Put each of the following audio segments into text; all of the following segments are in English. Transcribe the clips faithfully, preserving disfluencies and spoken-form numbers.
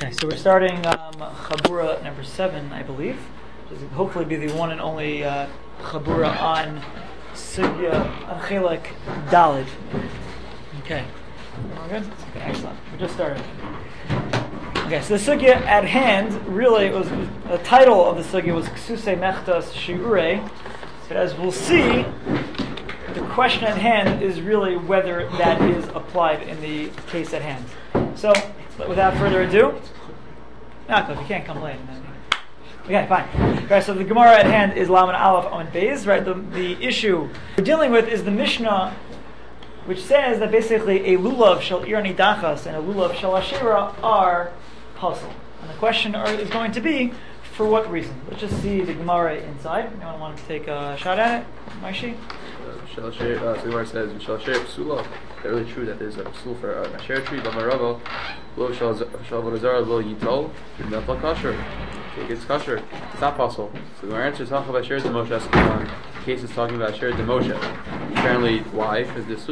Okay, so we're starting um, Chabura number seven, I believe. Which is hopefully be the one and only uh, Chabura on Sugya on Chelek Dalid. Okay, we're good. Okay, excellent. We just started. Okay, so the Sugya at hand, really, it was the title of the Sugya was Ksusei Mechtas Shiurei. But as we'll see, the question at hand is really whether that is applied in the case at hand. So, without further ado, Yaakov, you can't come late. Okay, fine. Okay, so the Gemara at hand is Laman Aleph Amud Beis. Right, the the issue we're dealing with is the Mishnah, which says that basically a lulav shel irani dachas and a lulav shel ashera are puzzle. And the question are, is going to be, for what reason? Let's just see the Gemara inside. Anyone want to take a shot at it? Maishi? Shel Asher, uh, so the Gemara says, Shel Asher Psula. Is that really true that there's a psul for an Asher tree? Bamaravo, Lo Shel Vodazar, Lo Yitol, that's not kosher. It gets kosher. It's not possible. So the Gemara answers, Halcha Asher de Moshe Eskeman. The case is talking about Asher de Moshe. Apparently, why? Because the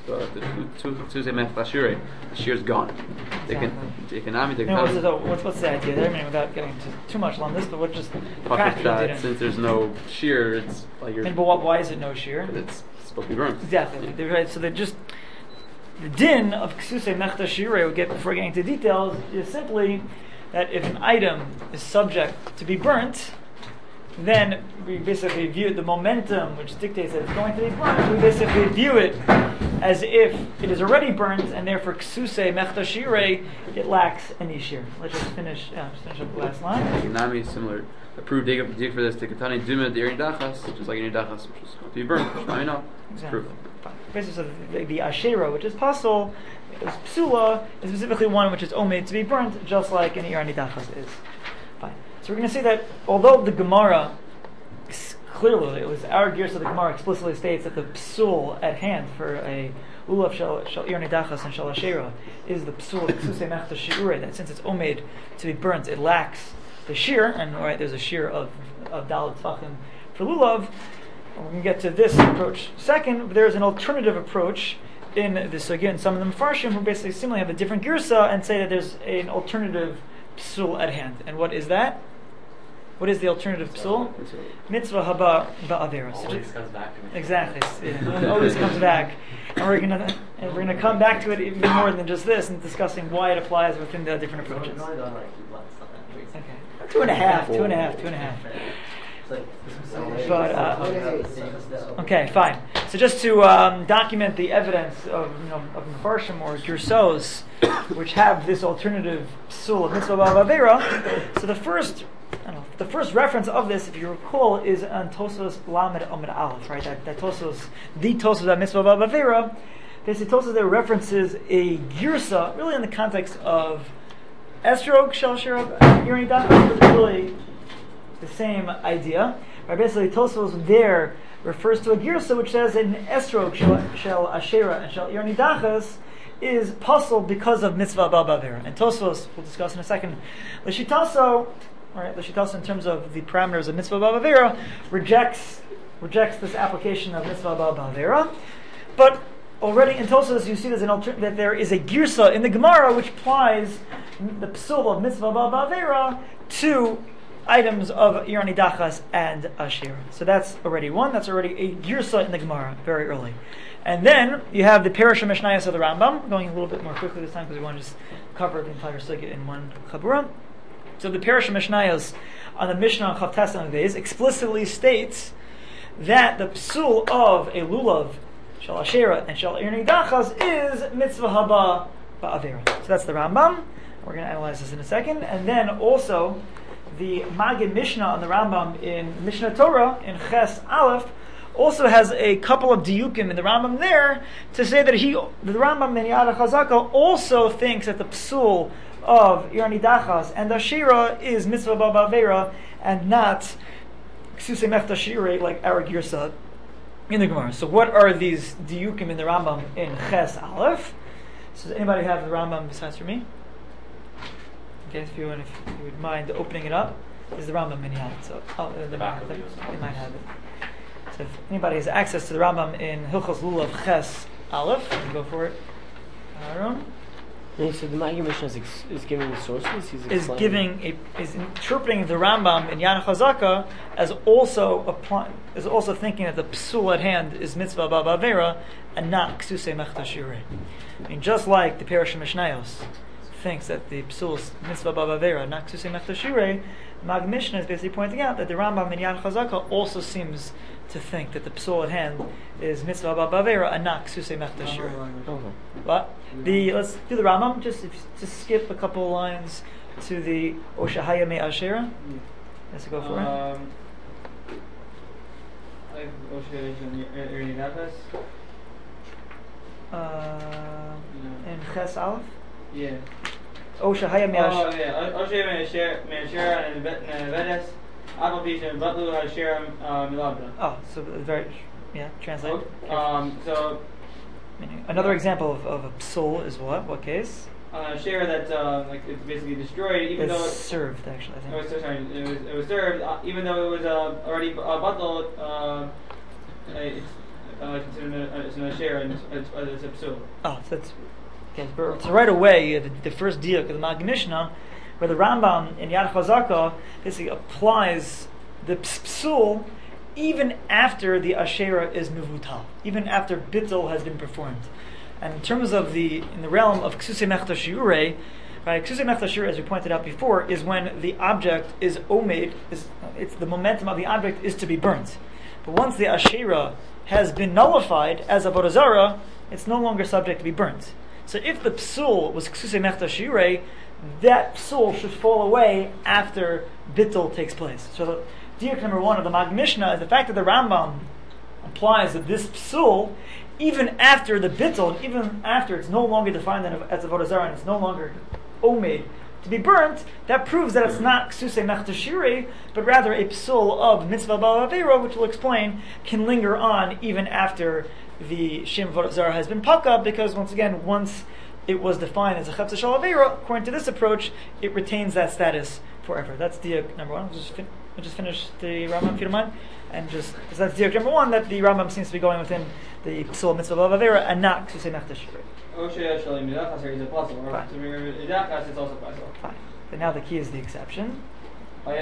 Tzuzei Mech Asher, the shear is gone. They can, they can, they can. No, what's, the, what's, what's the idea there? I mean, without getting too, too much on this, but what just practically that since there's no shear, it's like you're. And, but what, why is it no shear? It's supposed to be burnt. Exactly. Yeah. They're right. So they just the din of Ksusei Mechta Shiurei, we'll get before getting into details, is simply that if an item is subject to be burnt, then we basically view it, the momentum which dictates that it's going to be burnt, we basically view it as if it is already burnt, and therefore Ksusei Mechta Shiurei, it lacks any shear. Let's just finish, yeah, just finish up the last line. Nami is similar. Approved dig, dig for this. Tikatani Duma the Irani Dachas, just like Irani Dachas, which is going to be burnt. Which I know. It's exactly. Proof. Basically, so the, the Ashera, which is pasul, is psula, is specifically one which is omed to be burnt, just like an Irani Dachas is. Fine. So we're going to say that although the Gemara clearly, it was our gear, so the Gemara explicitly states that the psul at hand for a ulav shel shel irani dachas and shel ashera is the psul of Ksusei Mechta Shiurei, that since it's omed to be burnt, it lacks the shear, and right, there's a shear of of daled tfachim for lulav. We're going to get to this approach second, but there's an alternative approach in this again. Some of the Mefarshim who basically similarly have a different girsa and say that there's an alternative psul at hand. And what is that? What is the alternative psul? Mitzvah haba ba'avera. Always comes back to me. Exactly. Yeah, it always comes back, and we're gonna and we're gonna come back to it even more than just this, and discussing why it applies within the different approaches. Okay. Two and a half. Two and a half. Two and a half. But uh, okay, fine. So just to um, document the evidence of you know of Mefarshim or Gersos, which have this alternative psul of mitzvah ba'avera. So the first. I don't know, the first reference of this, if you recall, is on Tosos Lamed Amud Aleph, right? That, that Tosos, the Tosos that Mitzvah Ba'avera. Basically, Tosos there references a girsa, really in the context of Esrog Shel Shirab Irani Dachas, but it's really the same idea. Right? Basically, Tosos there refers to a girsa which says in Esrog Shel Ashera and Shel Irani Dachas is puzzled because of Mitzvah Ba'avera. And Tosos, we'll discuss in a second. L'shitaso. All right, the Shitas, in terms of the parameters of Mitzvah Ba'avera, rejects rejects this application of Mitzvah Ba'avera. But already in Tosos, you see there's an alter- that there is a girsa in the Gemara which applies the psul of Mitzvah Ba'avera to items of Irani Dachas and Ashera. So that's already one. That's already a girsa in the Gemara, very early. And then you have the Perush Mishnayos of the Rambam, going a little bit more quickly this time because we want to just cover the entire sugya in one Chabura. So the Perush Mishnayos on the Mishnah on Chav Tes Amud Beis explicitly states that the psul of a lulav shel ashera and shel irani dachas is mitzvah haba ba'avera. So that's the Rambam. We're going to analyze this in a second, and then also the Magid Mishnah on the Rambam in Mishnah Torah in Ches Aleph also has a couple of diukim in the Rambam there to say that he, the Rambam in Yad HaChazaka also thinks that the psul of Irani Dachas and Ashera is Mitzvah Ba'avera and not Ksusei Mechta Shiurei like our Girsa in the Gemara. So what are these diukim in the Rambam in Ches Aleph? So does anybody have the Rambam besides for me? Okay, if you, if you would mind opening it up, is the Rambam in Yad. So oh, the back, they, they might have it. So if anybody has access to the Rambam in Hilchos Lulav Ches Aleph, you can go for it. Aaron. And so the Maggid Mishnah is, ex- is giving the sources. He's is explaining. giving a, is interpreting the Rambam in Yad Chazaka as also apply, is also thinking that the psul at hand is mitzvah ba'avera and not ksusei mechta shirei. I mean, just like the Perush Mishnayos thinks that the psul is mitzvah ba'avera, not ksusei mechta shirei, Maggid Mishnah is basically pointing out that the Rambam in Yad Chazaka also seems to think that the psul at hand is mitzvah ba'avera and not ksusei mechta shirei. Okay. But the let's do the Rambam. Just if, just skip a couple of lines to the Oshahaya Me Ashera. Let's go for Um, I have Oshahaya it. Uh, in Ches Aleph. Yeah. Oshahaya Me Oh, Ashera. yeah. Oshahaya Me Ashera and Vedes. Abel Pisha and Batlu Hashera Milabda. Oh, so very yeah. Translate. Um, so. Another example of, of a psul is what? What case? Uh, share that uh, like it's basically destroyed, even it's though it, served actually. I think. it was sorry, it was it was served, uh, even though it was uh, already uh, bottled. Uh, it's uh, considered a, it's a share and it's, it's, it's a psul. Oh, so that's okay. So right away, the, the first diuk of the Maggid Mishnah, where the Rambam in Yad Chazaka basically applies the psul even after the Asherah is mivutal, even after bittul has been performed. And in terms of the, in the realm of ksusei mechta shiurei, right, ksusei mechta shiurei, as we pointed out before, is when the object is omed, is, it's the momentum of the object is to be burnt. But once the Asherah has been nullified as avodah zarah, it's no longer subject to be burnt. So if the psul was ksusei mechta shiurei, that psul should fall away after bittul takes place. So the, Diuk number one of the Maggid Mishnah is the fact that the Rambam implies that this psul, even after the bittul, even after it's no longer defined as a avodah zarah and it's no longer omed to be burnt, that proves that it's not ksusei mechta shirei, but rather a psul of mitzvah ba'avera, which we'll explain, can linger on even after the shem avodah zarah has been pakab, because once again, once it was defined as a chepsa shel avera, according to this approach, it retains that status forever. That's diuk number one. We'll just, fin- we'll just finish the Rambam, if you don't mind. And just, because that's diuk number one, that the Rambam seems to be going within the psul mitzvah b'avera and not ksusei mechta shirei. Oshaya shel midachas is a possible, or Fine. to midachas it's also possible. Fine. But now the key is the exception. If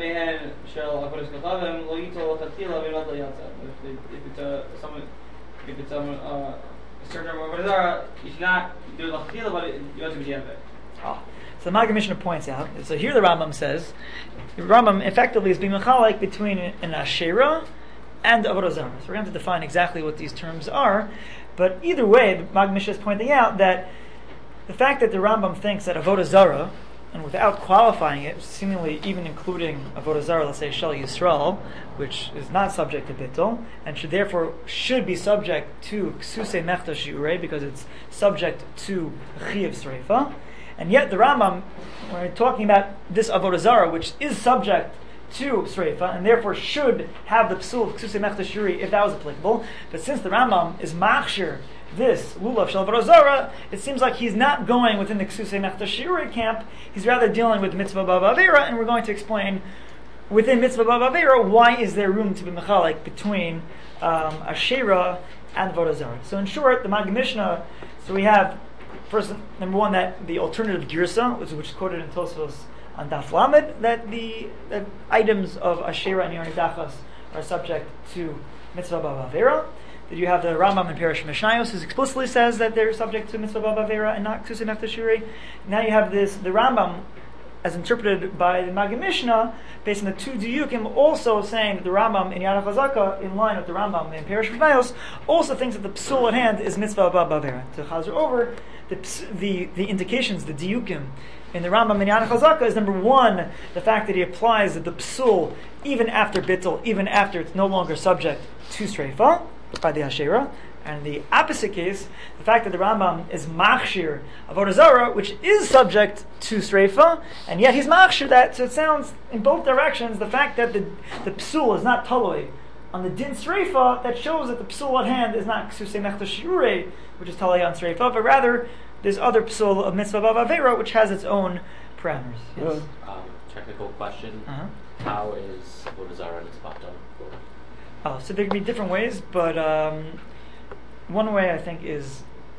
it's a someone, if it's someone, uh, a certain avodah zarah, you should not do it l'chatchila, but it- you have to be jembe. Oh. So the Maggid Mishnah points out, so here the Rambam says, the Rambam effectively is being mechalek between an Asherah and avodah zarah. So we're going to have to define exactly what these terms are, but either way, the Maggid Mishnah is pointing out that the fact that the Rambam thinks that avodah zarah, and without qualifying it, seemingly even including avodah zarah, let's say Shel Yisrael, which is not subject to bittul, and should therefore should be subject to ksusei mechta shiurei, because it's subject to chiyuv sreifa. And yet the Rambam, when we're talking about this avodah zarah, which is subject to sreifa, and therefore should have the psul of ksusei mechta shiurei if that was applicable, but since the Rambam is machshir this lulav shel avodah zarah, it seems like he's not going within the ksusei mechta shiurei camp. He's rather dealing with mitzvah b'avera, and we're going to explain within mitzvah b'avera why is there room to be mechalek between um, Asherah and avodah zarah. So in short, the Maggid Mishnah. So we have first number one that the alternative girsa, which, which is quoted in Tosfos on Daf Lamed, that the that items of Asherah and Yarni Dachas are subject to mitzvah b'avera. That you have the Rambam in Perush Mishnayos, who explicitly says that they're subject to mitzvah b'avera and not ksusei mechta shirei. Now you have this the Rambam, as interpreted by the Maggid Mishnah, based on the two diukim, also saying that the Rambam in Yad Chazaka, in line with the Rambam in Perush Mishnayos, also thinks that the psul at hand is mitzvah b'avera. To chazer over the the the indications, the diukim in the Rambam in Yad Chazaka is number one, the fact that he applies the psul even after bittul, even after it's no longer subject to streifa by the Asherah, and the opposite case, the fact that the Rambam is machshir avodah zarah, which is subject to streifa, and yet he's machshir that. So it sounds in both directions. The fact that the the psul is not taloi on the din streifa, that shows that the psul at hand is not ksusei mechta shiurei, which is taloi on streifa, but rather there's other psul of mitzvah b'avera, which has its own parameters. Yes. Um, technical question: Uh-huh. How is avodah zarah and tzvah done? Oh, so there can be different ways, but um, one way I think is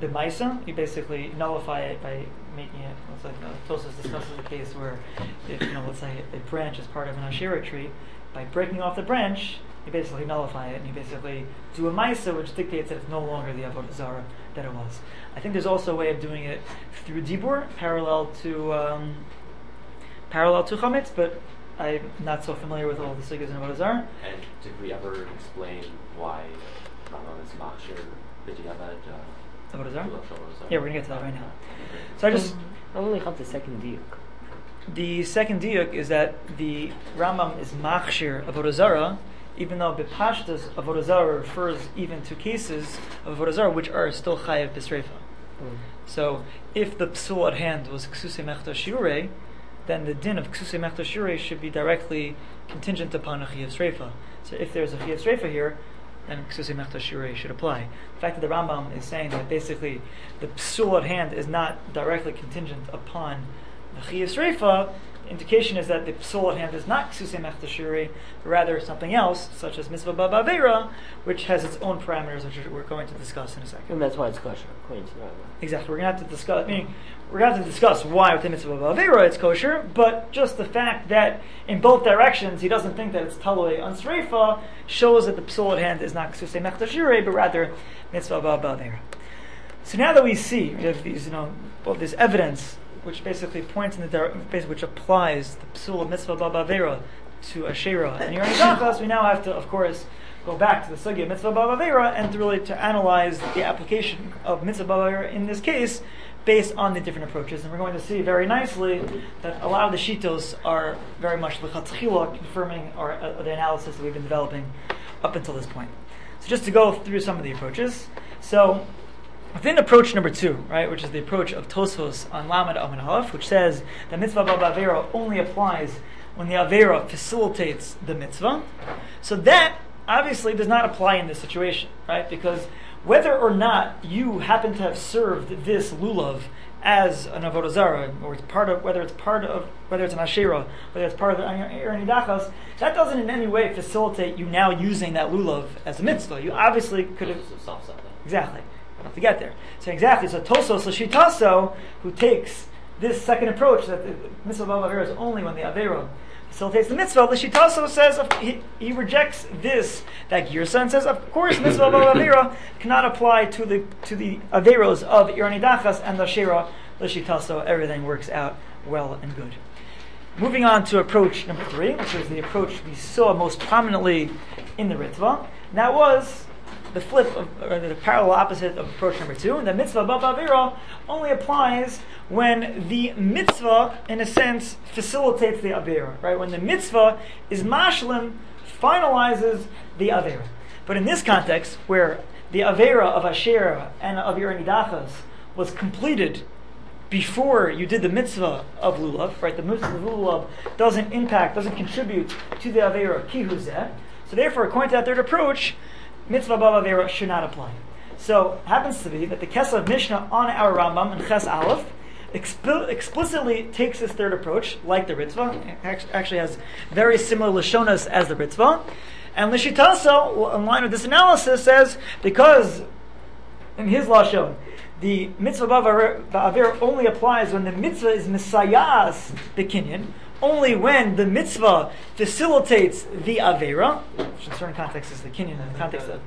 b'maisa, you basically nullify it by making it. It's like uh, Tosfos discusses a case where, if you know, let's say a branch is part of an Asherah tree, by breaking off the branch, you basically nullify it, and you basically do a maisa, which dictates that it's no longer the avodah zarah that it was. I think there's also a way of doing it through dibur, parallel to um, parallel to chametz, but I'm not so familiar with all the sugyas in avodah zarah. And did we ever explain why Rambam is machshir b'diavad? uh, Avodah zarah? Avodah zarah? Yeah, we're gonna get to that right now. So I just. I only have the second diuk. The second diuk is that the Rambam is machshir avodah zarah, even though bepashtas avodah zarah refers even to cases of avodah zarah which are still chayav b'sreifa. Mm. So if the psul at hand was ksusei mechta shiurei, then the din of ksusei mechta shiurei should be directly contingent upon a chayav sreifa. So if there's a chayav sreifa here, then ksusei mechta shiurei should apply. The fact that the Rambam is saying that basically the psul at hand is not directly contingent upon the chayav sreifa, indication is that the psul at hand is not ksusei mechta shiurei, but rather something else, such as mitzvah ba'avera, which has its own parameters, which we're going to discuss in a second. And that's why it's kosher, according to the Rambam. Exactly. We're going to have to discuss. Meaning, we're going to have to discuss why with the mitzvah ba'avera it's kosher. But just the fact that in both directions he doesn't think that it's taloi on sreifa shows that the psul at hand is not ksusei mechta shiurei, but rather mitzvah ba'avera. So now that we see we have these, you know, well, this evidence which basically points in the direction, which applies the psul of mitzvah ba'avera to Asherah and Yorei Dachas, we now have to, of course, go back to the sugya mitzvah ba'avera and to really to analyze the application of mitzvah ba'avera in this case based on the different approaches. And we're going to see very nicely that a lot of the shitos are very much l'chatchila confirming our, uh, the analysis that we've been developing up until this point. So just to go through some of the approaches. So within approach number two, right, which is the approach of Tosfos on Lamed Amud Aleph, which says that mitzvah ba'avera only applies when the avera facilitates the mitzvah. So that obviously does not apply in this situation, right? Because whether or not you happen to have served this lulav as an avodah zarah, or it's part of, whether it's part of, whether it's an asherah, whether it's part of the Yorei Dachas, that doesn't in any way facilitate you now using that lulav as a mitzvah. You obviously could have exactly. I have to get there. So exactly. So Tosfos L'shitaso, who takes this second approach that the mitzvah ba'avera is only when the avera facilitates the mitzvah, L'shitaso says he, he rejects this that girsa and says, of course, mitzvah ba'avera cannot apply to the to the averos of Yorei Dachas and the Asherah. L'shitaso, everything works out well and good. Moving on to approach number three, which is the approach we saw most prominently in the Ritva. And that was the flip of, or the parallel opposite of approach number two. And the mitzvah ba'avera only applies when the mitzvah, in a sense, facilitates the avera, right? When the mitzvah is mashlim, finalizes the avera. But in this context, where the avera of Asherah and of Yorei Dachas was completed before you did the mitzvah of lulav, right? The mitzvah of lulav doesn't impact, doesn't contribute to the avera kihuzeh. So therefore, according to that third approach, mitzvah ba'avera should not apply. So it happens to be that the Kesef Mishnah on our Rambam in Ches Aleph exp- explicitly takes this third approach, like the Ritva. It actually has very similar Lashonas as the Ritva. And L'shitaso, in line with this analysis, says because in his Lashon, the mitzvah ba'avera only applies when the mitzvah is misayas bekinyan, only when the mitzvah facilitates the avera, which in certain contexts is the kinyan, in the context of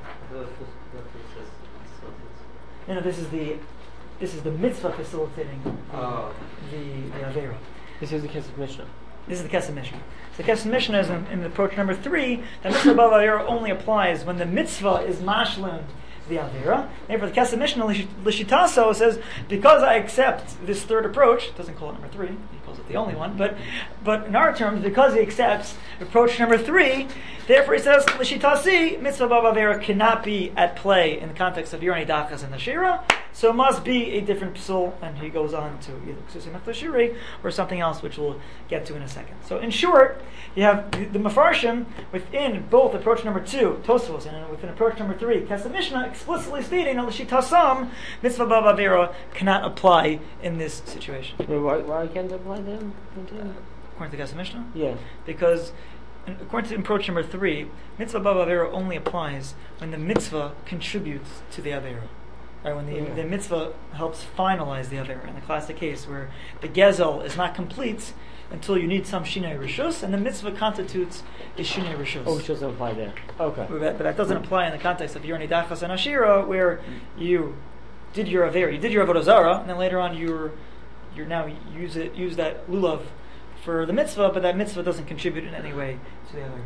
no, no, this is the this is the mitzvah facilitating the Oh. the, the avera. This is the case of Mishnah. This is the Kesef Mishnah. So the Kesef Mishnah is in, in approach number three. The mitzvah ba'avera only applies when the mitzvah is mashlim the avera. Therefore, the Kesef Mishnah L'shitaso says, because I accept this third approach, doesn't call it number three, he calls it the only one, but but in our terms, because he accepts approach number three, therefore he says, L'shitasi, mitzvah ba'avera cannot be at play in the context of Yorei Dachas and the Shira, so it must be a different psul, and he goes on to either ksusei mechta shiurei or something else, which we'll get to in a second. So in short, you have the, the Mefarshim within both approach number two, Tosfos, and within approach number three, Kesef Mishnah, explicitly stating that l'shitasam, mitzvah ba'avera cannot apply in this situation. Wait, why, why can't it apply then? According to Kesef Mishnah? Yeah. Because in- according to approach number three, mitzvah ba'avera only applies when the mitzvah contributes to the avera. right? When the, Yeah. the mitzvah helps finalize the avera, in the classic case where the gezel is not complete until you need some shinei rishus, and the mitzvah constitutes a shinei rishus. Oh, which doesn't apply there. Okay. But that, but that doesn't apply in the context of your nidachas and ashira, where you did your avera, you did your avodah zarah, and then later on you're you're now use it use that lulav for the mitzvah, but that mitzvah doesn't contribute in any way to the other.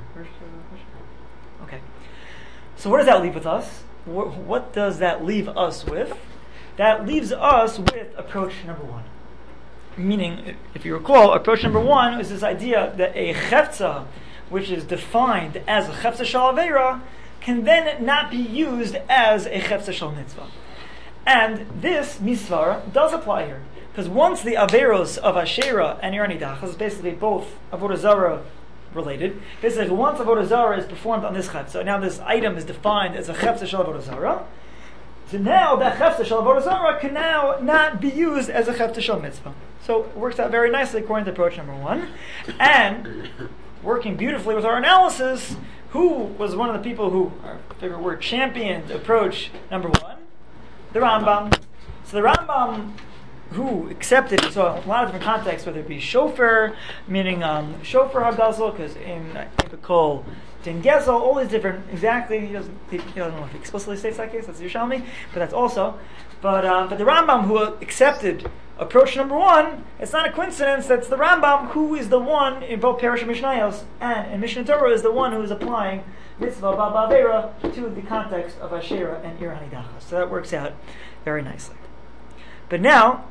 Okay. So what does that leave with us? What, what does that leave us with? That leaves us with approach number one. Meaning, if you recall, approach number one is this idea that a chefza, which is defined as a chefza shal aveira, can then not be used as a chefza shal mitzvah. And this misvara does apply here. Because once the averos of Asherah and Ir Nidachas, basically both avodah zarah related, basically once avodah zarah is performed on this chefza, now this item is defined as a chefza shal avodah zarah, so now that chefza shal avodah zarah can now not be used as a chefza shal mitzvah. So it works out very nicely according to approach number one. And working beautifully with our analysis, who was one of the people who, our favorite word, championed approach number one? The Rambam. So the Rambam, who accepted, so a lot of different contexts, whether it be shofar, meaning um, shofar hagazel, because in typical din gezel, all these different, exactly, he doesn't, he, he doesn't know if he explicitly states that case, that's Yerushalmi, but that's also, but um, but the Rambam who accepted approach number one, it's not a coincidence that's the Rambam who is the one in both Parish and Mishnayos and in Mishnah Torah is the one who is applying mitzvah ba'avera to the context of Asherah and Ir Hanidachas. So that works out very nicely. But now,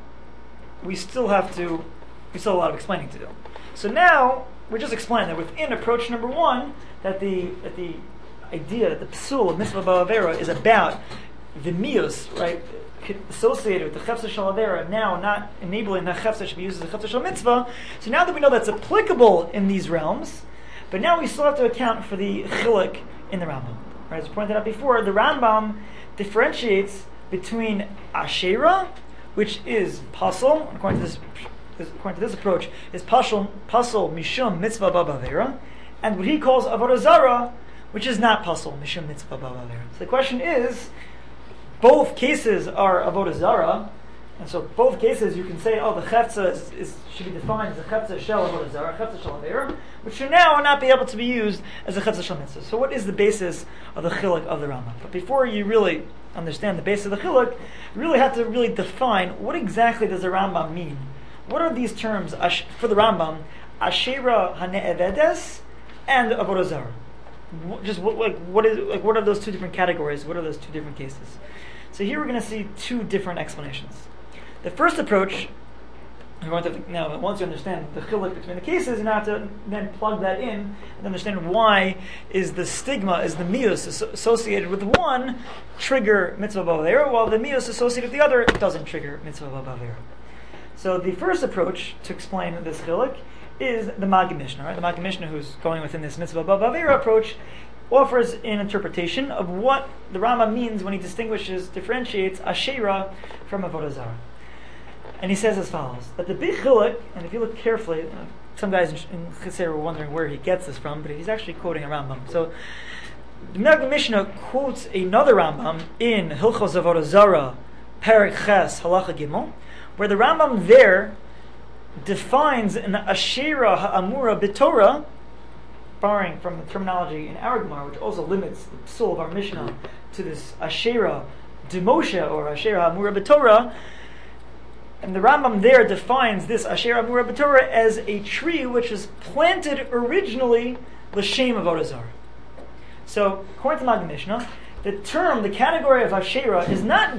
we still have to, we still have a lot of explaining to do. So now, we're just explaining that within approach number one, that the that the idea, that the psul of mitzvah ba'avera is about the mius, right, associated with the chefza shal avera, now not enabling that chefza should be used as a chefza shal mitzvah. So now that we know that's applicable in these realms, but now we still have to account for the chiluk in the Rambam. Right, as pointed out before, the Rambam differentiates between Asherah, which is pasol, according to this, according to this approach, is pasol, pasol mishum mitzvah ba'avera, and what he calls avodah zarah, which is not pasol mishum mitzvah ba'avera. So the question is, both cases are avodah zarah, and so both cases you can say, oh, the chefza is, is, should be defined as a chefza shel avodah zarah, chefza shel avera, which should now not be able to be used as a chefza shel mitzvah. So what is the basis of the chiluk of the Rambam? But before you really understand the basis of the chiluk, you really have to really define what exactly does the Rambam mean. What are these terms for the Rambam? Asherah hane'evedes and avodah zarah. Just what, like, what is like? What are those two different categories? What are those two different cases? So here we're going to see two different explanations. The first approach, we're going to now once you understand the chiluk between the cases, you have to then plug that in and understand why is the stigma, is the mius associated with one trigger mitzvah ba'avera, while the mius associated with the other doesn't trigger mitzvah ba'avera. So the first approach to explain this chiluk is the Maggid Mishnah. Right? The Maggid Mishnah, who's going within this mitzvah ba'avera approach, offers an interpretation of what the Rambam means when he distinguishes, differentiates Asherah from avodah zarah. And he says as follows, that the big chiluk, and if you look carefully, uh, some guys in Chassidus were wondering where he gets this from, but he's actually quoting a Rambam. So the Maggid Mishnah quotes another Rambam in Hilchos Avodah Zarah, Perek Ches, Halacha Gimel, where the Rambam there defines an Asherah ha'amura b'Torah, borrowing from the terminology in our Gemara, which also limits the psul of our Mishnah to this Asherah Demoshe, or Asherah ha'amura b'Torah. And the Rambam there defines this Asherah ha'amura b'Torah as a tree which was planted originally l'shem avodah zarah. So, according to Maggid Mishnah, the term, the category of Asherah is not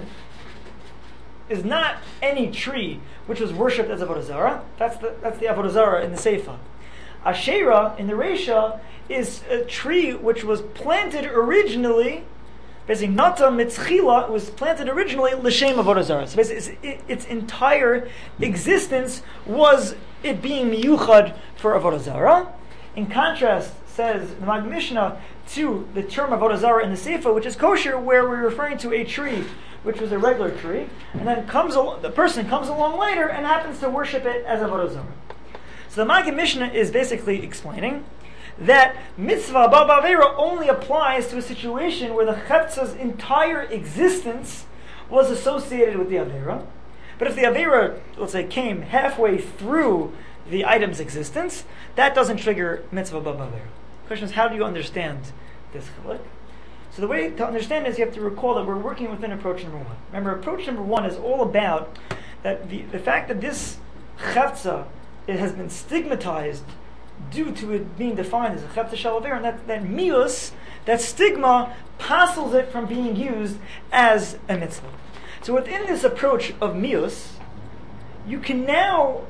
is not any tree which was worshipped as avodah zarah. That's the that's the avodah zarah in the Seifa. Asherah in the Reisha is a tree which was planted originally, basically nata mitzchila, it was planted originally l'shem avodah zarah. So basically, its, its entire existence was it being miyuchad for avodah zarah. In contrast, says the Maggid Mishnah, to the term avodah zarah in the Seifa, which is kosher, where we're referring to a tree which was a regular tree, and then comes al- the person comes along later and happens to worship it as avodah zarah. So the Maggid Mishnah is basically explaining that mitzvah ba'avera only applies to a situation where the chefza's entire existence was associated with the Avera. But if the Avera, let's say, came halfway through the item's existence, that doesn't trigger mitzvah b'Avera. The question is, how do you understand this chiluk? So the way to understand is you have to recall that we're working within approach number one. Remember, approach number one is all about that the, the fact that this chavtza, it has been stigmatized due to it being defined as a chavtza shel Avera, and that, that mius, that stigma, passes it from being used as a mitzvah. So within this approach of mius, you can now,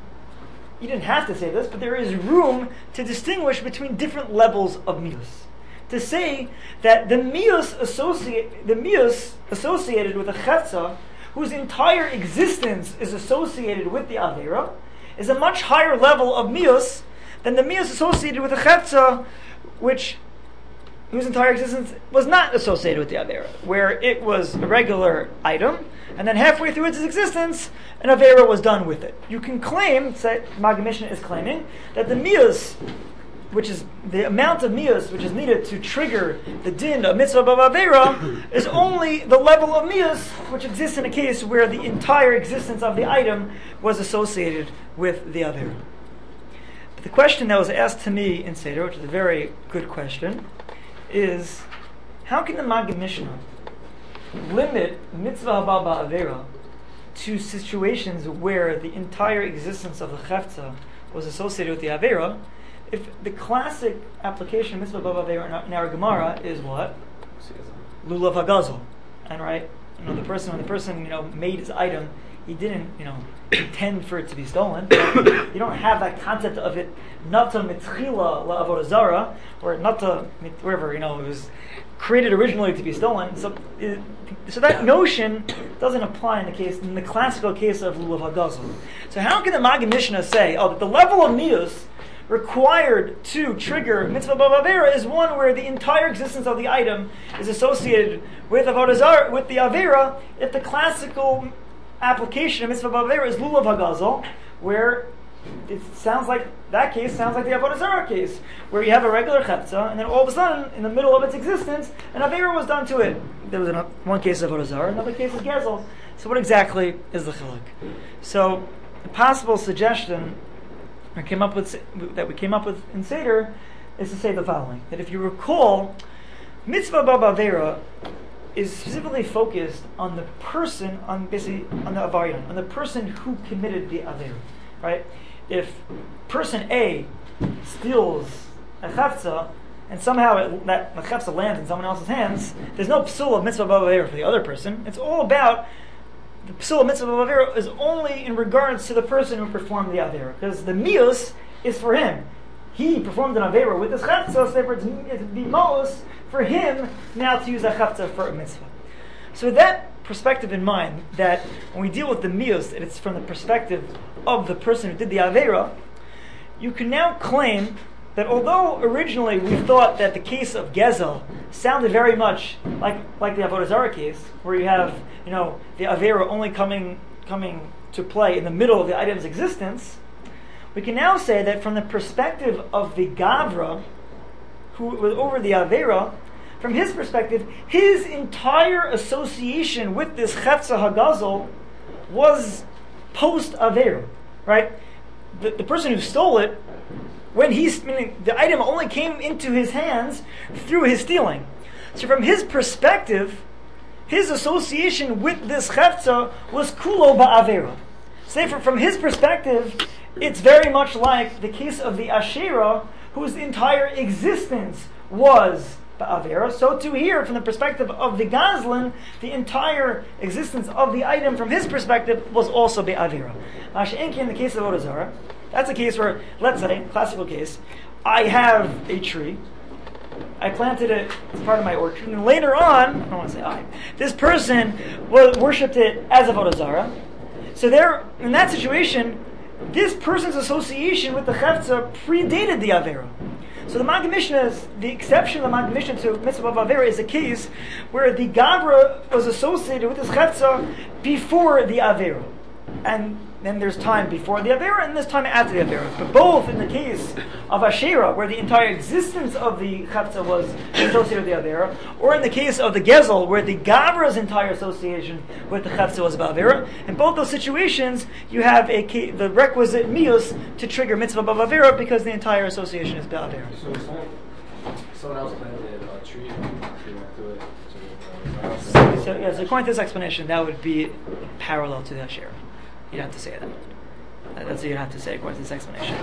you didn't have to say this, but there is room to distinguish between different levels of mius. To say that the mius associate, the mius associated with a chavtza, whose entire existence is associated with the Avera, is a much higher level of mius than the mius associated with a chavtza, which whose entire existence was not associated with the Avera, where it was a regular item, and then halfway through its existence, an Avera was done with it. You can claim, say, Maggid Mishnah is claiming, that the mius, which is the amount of mius which is needed to trigger the din of mitzvah b'Avera, is only the level of mius which exists in a case where the entire existence of the item was associated with the Avera. But the question that was asked to me in Seder, which is a very good question, is how can the Maggid Mishnah limit mitzvah haba ba'Avera to situations where the entire existence of the chavtza was associated with the Avera, if the classic application of mitzvah haba ba'Avera in our Gemara is what? Lulav hagazel. And right, you know, the person when the person, you know, made his item, he didn't, you know, intend for it to be stolen. You don't have that concept of it nata mitchila la'avodah zara, or nata wherever, you know, it was created originally to be stolen. So, it, so that notion doesn't apply in the case in the classical case of lulav hagazel. So how can the Maggid Mishnah say, oh, that the level of mius required to trigger mitzvah b'Avera is one where the entire existence of the item is associated with avodah zara, with the Avera, if the classical application of mitzvah b'Avera is lulav hagazel, where it sounds like that case sounds like the avodah zara case, where you have a regular chavtza, and then all of a sudden, in the middle of its existence, an Avera was done to it. There was one case of avodah zara, another case of gezel. So what exactly is the chiluk? So a possible suggestion I came up with that we came up with in Seder is to say the following: that if you recall, mitzvah b'Avera is specifically focused on the person, on basically on the avarian, on the person who committed the avera, right? If person A steals a chavtza and somehow it, that the chavtza lands in someone else's hands, there's no psul of mitzvah b'Avera for the other person. It's all about the psul of mitzvah b'Avera is only in regards to the person who performed the avera, because the mius is for him. He performed an avera with this chavtza, so therefore it's, it's bimos for him now to use a chavtza for a mitzvah. So with that perspective in mind, that when we deal with the mius, and it's from the perspective of the person who did the avera, you can now claim that although originally we thought that the case of gezel sounded very much like like the avodah zara case, where you have, you know, the avera only coming coming to play in the middle of the item's existence, we can now say that from the perspective of the gavra, who was over the avera, from his perspective, his entire association with this chavtza hagazel was post avera, right? The, the person who stole it, when he's, meaning the item only came into his hands through his stealing. So from his perspective, his association with this chavtza was kulo ba'avera. Say from, from his perspective, it's very much like the case of the Asherah, whose entire existence was ba'avera. So to here, from the perspective of the Gazlan, the entire existence of the item from his perspective was also ba'avera. Masha'enki in the case of avodah zara, that's a case where, let's say, classical case, I have a tree, I planted it as part of my orchard, and later on, I don't want to say I, this person was, worshipped it as avodah zara. So there, in that situation, this person's association with the chavtza predated the avera. So the Maggid Mishnah is, the exception of the Maggid Mishnah to mitzvah avera is a case where the gavra was associated with this chavtza before the avera. And then there's time before the Avera, and there's time after the Avera. But both in the case of Asherah, where the entire existence of the Chavtza was associated with the Avera, or in the case of the Gezel, where the Gavra's entire association with the Chavtza was about Avera, in both those situations, you have a the requisite mius to trigger mitzvah of Avera, because the entire association is about Avera. So if someone, someone else planted a tree, they went to it, to, uh, So, so, yeah, so according to this explanation, that would be parallel to the Asherah. You'd have to say that. That's what you'd have to say according to this explanation.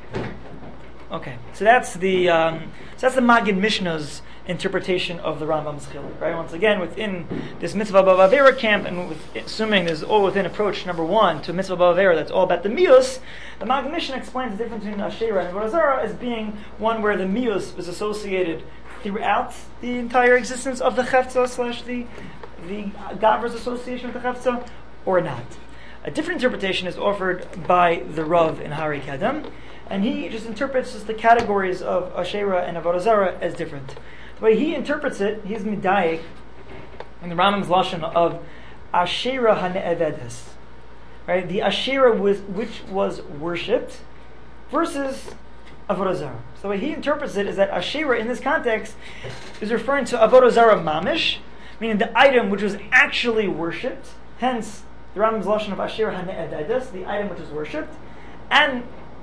Okay, so that's the um, so that's the Magid Mishnah's interpretation of the Rambam's chiluk. Right. Once again, within this mitzvah b'avera camp, and with, assuming there's all within approach number one to mitzvah b'avera, that's all about the mius. The Magid Mishnah explains the difference between Asherah and Avodah Zarah as being one where the mius is associated throughout the entire existence of the Chavtza slash the the Gavra's association with the Chavtza, or not. A different interpretation is offered by the Rav in Hari Kadam, and he just interprets just the categories of Asherah and Avodah Zarah as different. The way he interprets it, he's Midayik, in the Rambam's Lashon of Asherah HaNe'evedes. Right? The Asherah was, which was worshipped versus Avodah Zarah. So the way he interprets it is that Asherah in this context is referring to Avodah Zarah Mamish, meaning the item which was actually worshipped, hence the Rambam's Lashon of Asherah HaNe'evedes, the item which was worshipped, and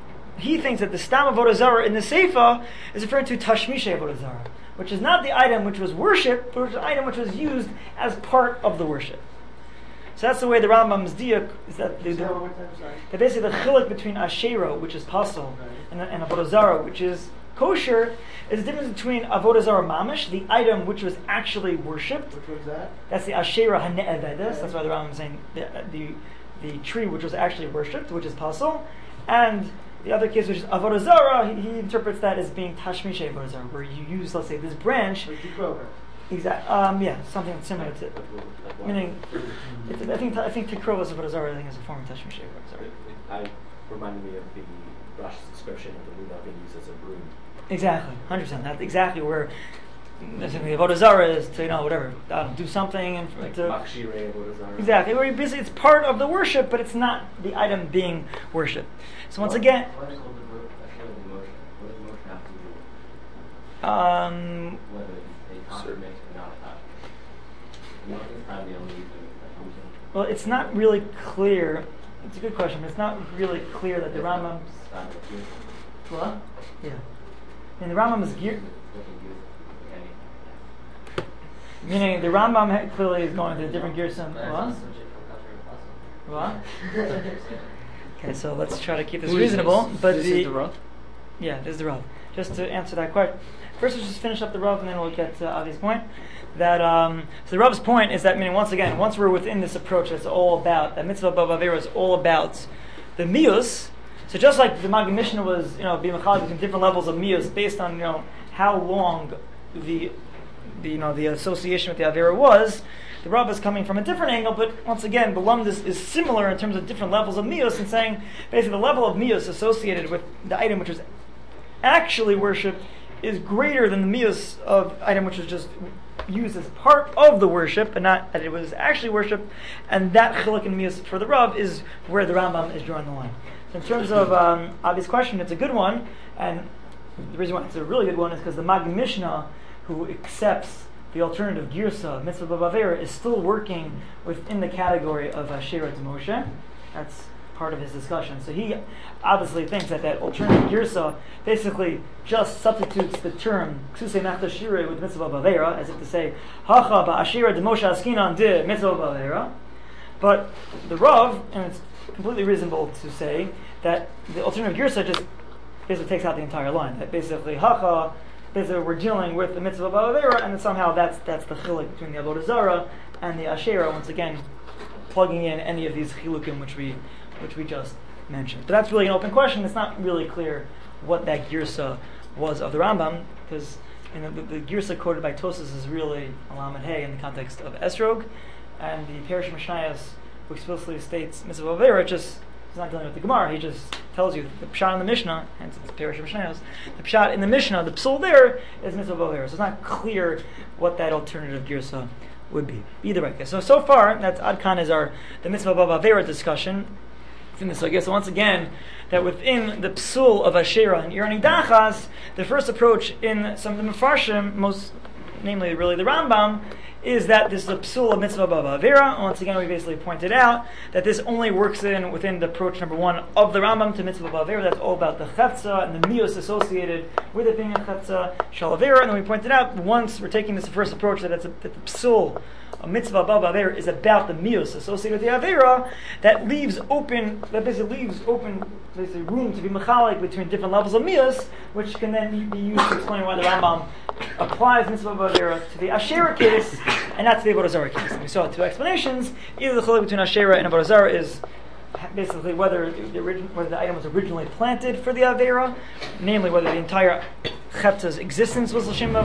he thinks that the Stam Avodah Zarah in the Seifa is referring to Tashmisha Avodah Zarah, which is not the item which was worshipped, but which is the item which was used as part of the worship. So that's the way the Rambam's diak is that the, the, that basically the chiluk between Asherah, which is pasul, and, and Avodah Zarah, which is kosher, is the difference between Avodah Zarah mamish, the item which was actually worshipped. Which was that? That's the Asherah hane'evedes. That's why the Rambam is saying the, the the tree which was actually worshipped, which is pasul, and the other case, which is Avodah Zarah, he, he interprets that as being Tashmisha Avodah Zarah, where you use, let's say, this branch. Exactly. Um, yeah, something similar to. Meaning, it's, I think I think Tikrovas Avodah Zarah, I think, is a form of Tashmisha Avodah Zarah. I reminded me of the Rosh's description of the Ludah being used as a broom. Exactly, one hundred percent. That's exactly where the Avodah Zarah is to, you know, whatever, uh, do something. And Like to, Makshirei Avodah Zarah. exactly, where you basically, it's part of the worship, but it's not the item being worshipped. So once again, What is called the verb Asherah the motion? What does motion have to do with um, whether it's a confirmation or not a confirmation? What is kind of the only reason that comes in? well, it's not really clear. It's a good question, but it's not really clear that the Rambam's. What? Yeah. And the Rambam is geared. Meaning the Rambam ha- clearly is going to a different gear. Some what? What? Okay, so let's try to keep this Who is reasonable. this? But This the is the Rav? yeah, this is the Rav. Just to answer that question, first let's just finish up the Rav, and then we'll get to Avi's point. That um, so the Rav's point is that, meaning once again, once we're within this approach, that's all about that mitzvah b'avera is all about the mius. So just like the Magid Mishnah was, you know, being mechalik between different levels of mius based on, you know, how long the, the you know the association with the avera was, the Rav is coming from a different angle. But once again, the lumdus is similar in terms of different levels of mius, and saying basically the level of mius associated with the item which was actually worshipped is greater than the mius of item which was just used as part of the worship, but not that it was actually worshipped. And that chiluk and mius for the Rav is where the Rambam is drawing the line. In terms of um, Avi's question, it's a good one, and the reason why it's a really good one is because the Magid Mishnah, who accepts the alternative girsa, mitzvah b'avera, is still working within the category of Asherah to Moshe. That's part of his discussion. So he obviously thinks that that alternative girsa basically just substitutes the term ksusei machta shirei with mitzvah b'avera, as if to say hacha ba'asherah de Moshe askinan de mitzvah b'avera. But the Rav, and it's completely reasonable to say that the alternative girsa just basically takes out the entire line. That basically hacha, basically we're dealing with the mitzvah b'avera, and then somehow that's that's the chiluk between the avodah zarah and the asherah. Once again, plugging in any of these chilukim which we which we just mentioned. But that's really an open question. It's not really clear what that girsa was of the Rambam, because you know, the, the girsa quoted by Tosas is really Alam and Hay in the context of Esrog, and the Perish Mishnayos, who explicitly states mitzvah b'avera, just he's not dealing with the Gemara. He just tells you the pshat in the Mishnah, hence it's Perish Mishnayos. The pshat in the Mishnah, the psul there is mitzvah b'avera. So it's not clear what that alternative girsa would be. Either way. Okay, so so far that's Adkan is our the mitzvah b'avera discussion. within this. So I guess once again, that within the psul of Asherah and Ir Nidachas, the first approach in some of the Mefarshim, most namely really the Rambam, is that this is a psul of mitzvah bava avera. Once again, we basically pointed out that this only works in within the approach number one of the Rambam to mitzvah bava avera. That's all about the chetza and the mios associated with it being a chetza shal avera. And then we pointed out, once we're taking this first approach, that, it's a, that the psul a mitzvah bava avera is about the mios associated with the avera, that leaves open, that basically leaves open basically room to be mechalik between different levels of mios, which can then be used to explain why the Rambam applies mitzvah bava avera to the Asherah case and not to the Avodah Zarah case. And we saw two explanations. Either the chiluk between Asherah and Avodah Zarah is basically whether the, origin, whether the item was originally planted for the avera, namely whether the entire chetza's existence was l'shem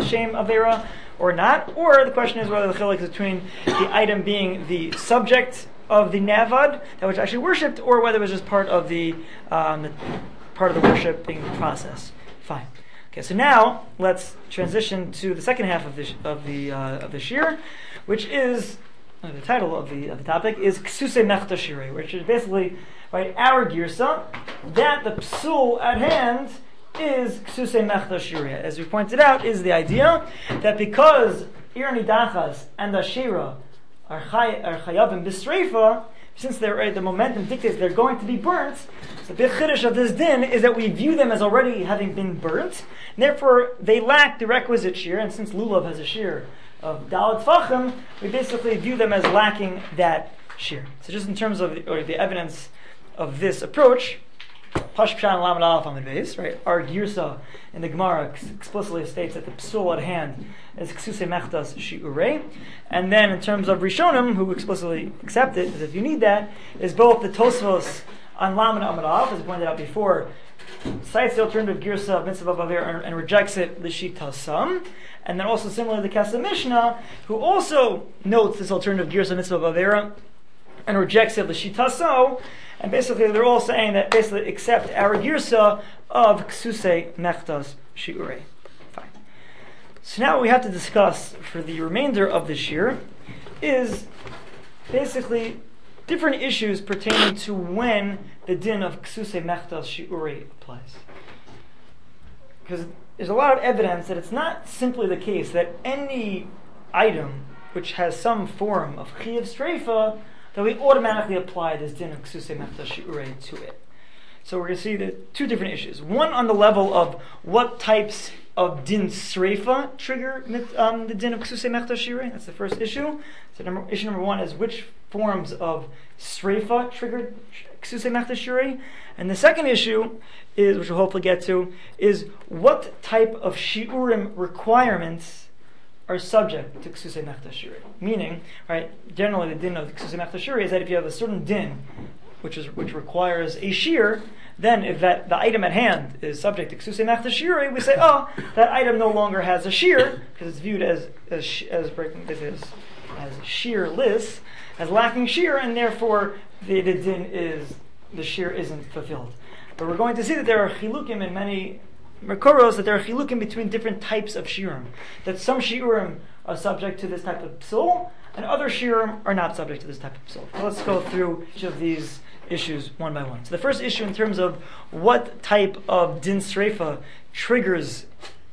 avera or not, or the question is whether the chiluk is between the item being the subject of the navad that was actually worshipped, or whether it was just part of the, um, the part of the worshiping process. Fine. Okay, so now let's transition to the second half of the of the uh, of the shir, which is uh, the title of the of the topic is Ksusei Mechta Shirei, which is basically right our girsa that the psul at hand is Ksusei Mechta Shirei. As we pointed out, is the idea that because Ir Nidachas and Asherah are chay, are chayavim b'streifa, since they're right, the momentum dictates they're going to be burnt. So the big chiddush of this din is that we view them as already having been burnt. And therefore, they lack the requisite shear. And since lulav has a shear of daled tfachim, we basically view them as lacking that shear. So just in terms of the, or the evidence of this approach, Pash Pshan Lamed Aleph Amud Beis, right? Our Girsa in the Gemara ex- explicitly states that the psul at hand is Ksusei Mechtas Shi'urei. And then in terms of Rishonim, who explicitly accept it, as if you need that, is both the Tosfos on Lamed Amud Aleph, as pointed out before, cites the alternative Girsa of Mitzvah Baver and, and rejects it L'Shitasam. And then also similarly the Kesef Mishnah, who also notes this alternative Girsa of Mitzvah Baver and rejects it L'Shitaso. And basically, they're all saying that basically accept our girsa of Ksusei Mechtas Shi'urei. Fine. So now what we have to discuss for the remainder of this year is basically different issues pertaining to when the din of Ksusei Mechtas Shi'urei applies. Because there's a lot of evidence that it's not simply the case that any item which has some form of Chiyav Streifa that we automatically apply this din of Ksusei Mechtas Shi'urei to it. So we're going to see the two different issues. One on the level of what types of din Sreifa trigger um, the din of Ksusei Mechtas Shi'urei. That's the first issue. So number, issue number one is which forms of Sreifa trigger Ksusei Mechtas Shi'urei. And the second issue is, which we'll hopefully get to, is what type of Shi'urim requirements are subject to Ksusei Mechtas Shi'urei. Meaning, right, generally the din of Ksusei Mechtas Shi'urei is that if you have a certain din which is which requires a shear, then if that the item at hand is subject to Ksusei Mechtas Shi'urei, we say, oh, that item no longer has a shear, because it's viewed as as as breaking as, as shearless, as lacking shear, and therefore the, the din is the shear isn't fulfilled. But we're going to see that there are chilukim in many Mekoros, that there are chilukim between different types of shiurim. That some shiurim are subject to this type of psul, and other shiurim are not subject to this type of psul. So let's go through each of these issues one by one. So the first issue in terms of what type of din sreifa triggers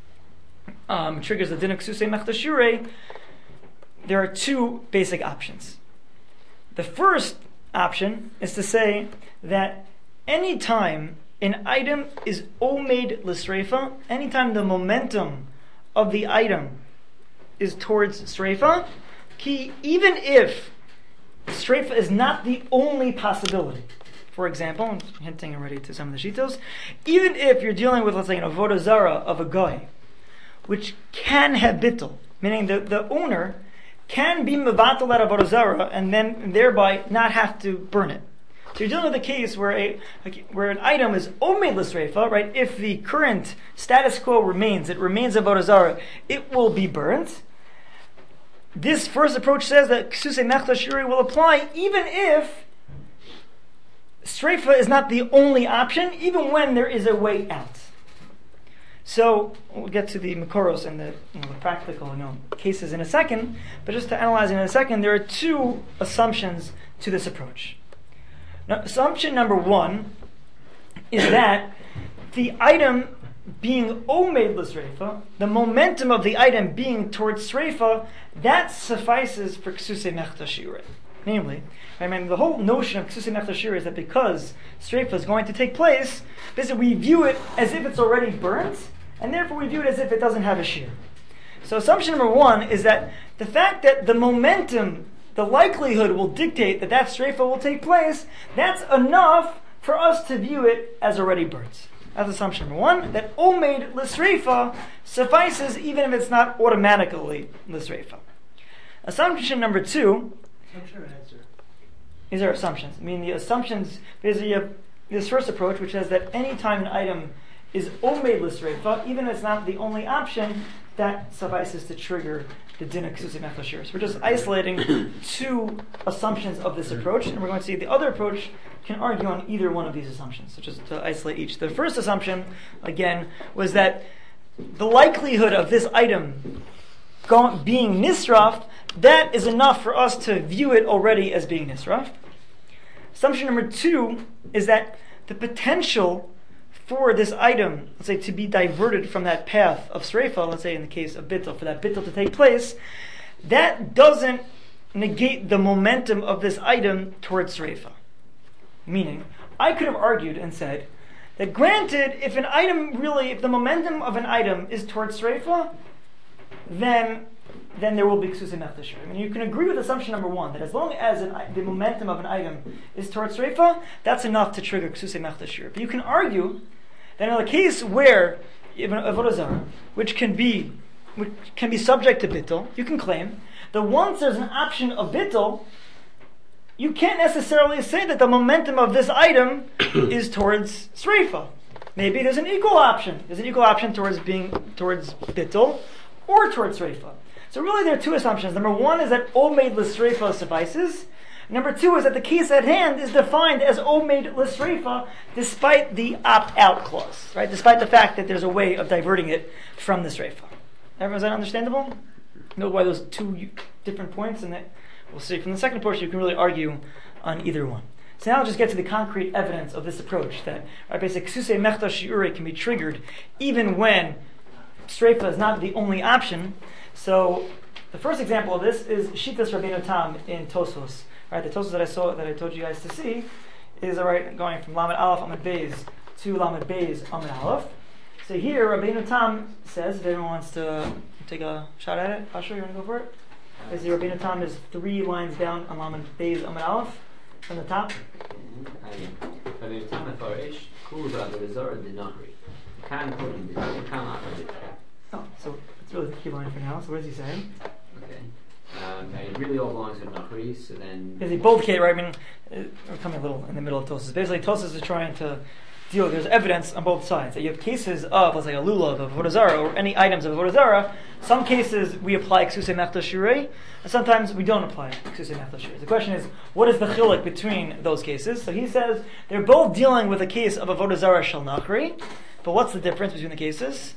um, triggers the din of Ksusei Mechtas Shi'urei, there are two basic options. The first option is to say that any time an item is omed l'sreifa, anytime the momentum of the item is towards sreifa, ki, even if sreifa is not the only possibility. For example, I'm hinting already to some of the shitos, even if you're dealing with, let's say, an avodah zara of a guy, which can have bittul, meaning the, the owner can be mevatel that avodah zara and then thereby not have to burn it. So you're dealing with a case where a where an item is omed l'sreifa, right? If the current status quo remains, it remains avodah zara, it will be burnt. This first approach says that Ksusei Mechtas Shi'urei will apply even if sreifa is not the only option, even when there is a way out. So we'll get to the Mekoros and the, you know, the practical you know, cases in a second, but just to analyze it in a second, there are two assumptions to this approach. Now, assumption number one is that the item being omed l'sreifa, the momentum of the item being towards sreifa, that suffices for ksusei mechta shiurei. Namely, I mean, the whole notion of ksusei mechta shiurei is that because sreifa is going to take place, basically we view it as if it's already burnt, and therefore we view it as if it doesn't have a shear. So assumption number one is that the fact that the momentum, the likelihood will dictate that that sreifa will take place, that's enough for us to view it as already burnt. That's assumption number one, that omed l'sreifa suffices even if it's not automatically l'sreifa. Assumption number two, these are assumptions. I mean, the assumptions, basically you have this first approach, which says that any time an item is omed l'sreifa, even if it's not the only option, that suffices to trigger the din of ksusei mechta shiurei. So we're just isolating two assumptions of this approach, and we're going to see the other approach can argue on either one of these assumptions, so just to isolate each. The first assumption, again, was that the likelihood of this item go- being nisraf, that is enough for us to view it already as being nisraf. Assumption number two is that the potential for this item, let's say, to be diverted from that path of sreifa, let's say in the case of bittul, for that bittul to take place, that doesn't negate the momentum of this item towards sreifa. Meaning, I could have argued and said that granted, if an item really, if the momentum of an item is towards sreifa, then then there will be ksusei mechta shiurei. I mean, you can agree with assumption number one, that as long as an, the momentum of an item is towards sreifa, that's enough to trigger ksusei mechta shiurei. But you can argue that in a case where even avodah zarah, which can be which can be subject to bittul, you can claim that once there's an option of bittul, you can't necessarily say that the momentum of this item is towards sreifa. Maybe there's an equal option. There's an equal option towards being towards bittul or towards sreifa. So really there are two assumptions. Number one is that omed l'sreifa suffices. Number two is that the case at hand is defined as omed l'sreifa despite the opt-out clause, right? Despite the fact that there's a way of diverting it from the sreifa. Everyone's that understandable? Know why those two different points, and that we'll see from the second portion you can really argue on either one. So now I'll just get to the concrete evidence of this approach, that right, basically ksusei mechta shiurei can be triggered even when sreifa is not the only option. So the first example of this is Shitas Rabbeinu Tam in Tosfos. Right, the Tosfos that I saw, that I told you guys to see, is all right going from Lamed Aleph Amud Beis to Lamed Beis Amud Aleph. So here Rabbeinu Tam says, if anyone wants to take a shot at it, Asher, you want to go for it? Basically, Rabbeinu Tam is three lines down on Lamed Beis Amud Aleph from the top. Rabbeinu Tam mefarish kul avodah zarah dinachri. Kan kodem b'tol, kan achar b'tol. Oh, so it's really the key line for now. So what is he saying? Okay. Um, and it really all belongs to Nachri, so then... Basically, both case, right? I mean, uh, we're coming a little in the middle of Tosas. Basically, Tosas is trying to deal, there's evidence on both sides. That you have cases of, let's say, a lulav, of avodah zarah, or any items of avodah zarah. Some cases we apply ksusei mechta shiurei, and sometimes we don't apply ksusei mechta shiurei. The question is, what is the chiluk between those cases? So he says, they're both dealing with a case of avodah zarah shel nachri, but what's the difference between the cases?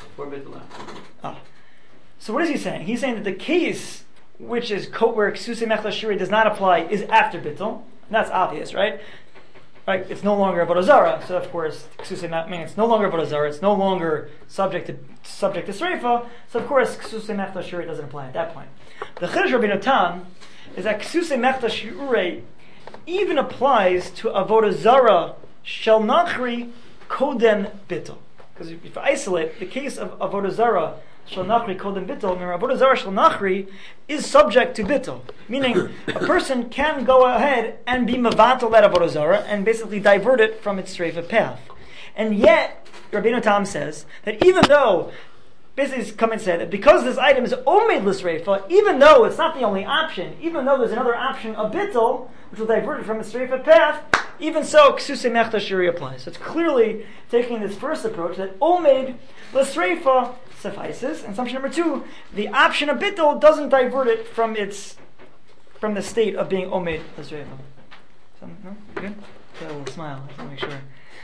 Ah. So what is he saying? He's saying that the case which is where ksusei mechta shiurei does not apply is after bittul. And that's obvious, right? Right? It's no longer avodah zarah, so of course ksusei mechta, I mean, it's no longer avodah zarah. It's no longer subject to subject to sreifa. So of course ksusei mechta shiurei doesn't apply at that point. The Chiddush Rabbeinu Tam is that ksusei mechta shiurei even applies to avodah zarah shel nachri kodem bittul. Because if you isolate the case of avodah zarah shel nachri kodem bittul, remember avodah zarah shel nachri is subject to bittul, meaning a person can go ahead and be mevatel that avodah zarah and basically divert it from its streifa path. And yet, Rabbeinu Tam says that even though, basically he's come and said that because this item is omed l'sreifa, even though it's not the only option, even though there's another option of bittul, which will divert it from its streifa path, even so, ksusei mechta shiurei applies. So it's clearly taking this first approach that omed l'sreifa suffices. And assumption number two, the option of bittul doesn't divert it from its from the state of being omed l'sreifa. So, no? Good? Got a little smile. I just want to make sure.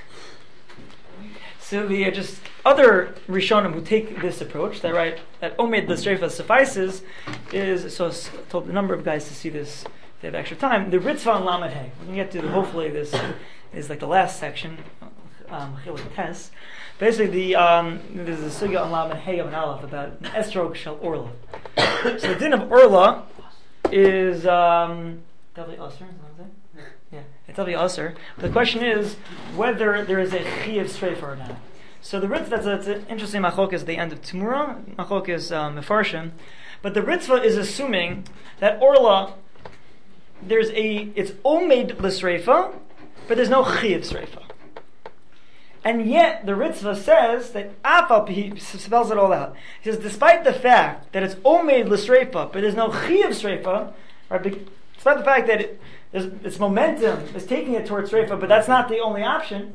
So the uh, just other Rishonim who take this approach, that right, that omed l'sreifa suffices, is so I told a number of guys to see this if they have extra time, the Ritzvah and Lamed Hey. We're going to get to, the, hopefully this is like the last section, um, Tes. Basically, the, um, there's a sugya on Lamed Hey of an Aleph about Estrog Shel Orla. So the din of Orla is um, Davi Usr, is that what I'm saying? Yeah, it's Davi Usr. The question is whether there is a Chiyav Streifa or not. So the Ritz, that's, a, that's an interesting machok is the end of Tumura, machok is um, Mefarshim. But the Ritzvah is assuming that Orla, there's a, it's Omed L'Sreifa, but there's no Chiyav Sreifa. And yet, the Ritzvah says that Afal, he spells it all out. He says, despite the fact that it's Omed L'Sreifa, but there's no Chiyav Sreifa, right, despite the fact that it, there's, its momentum is taking it towards Sreifa, but that's not the only option.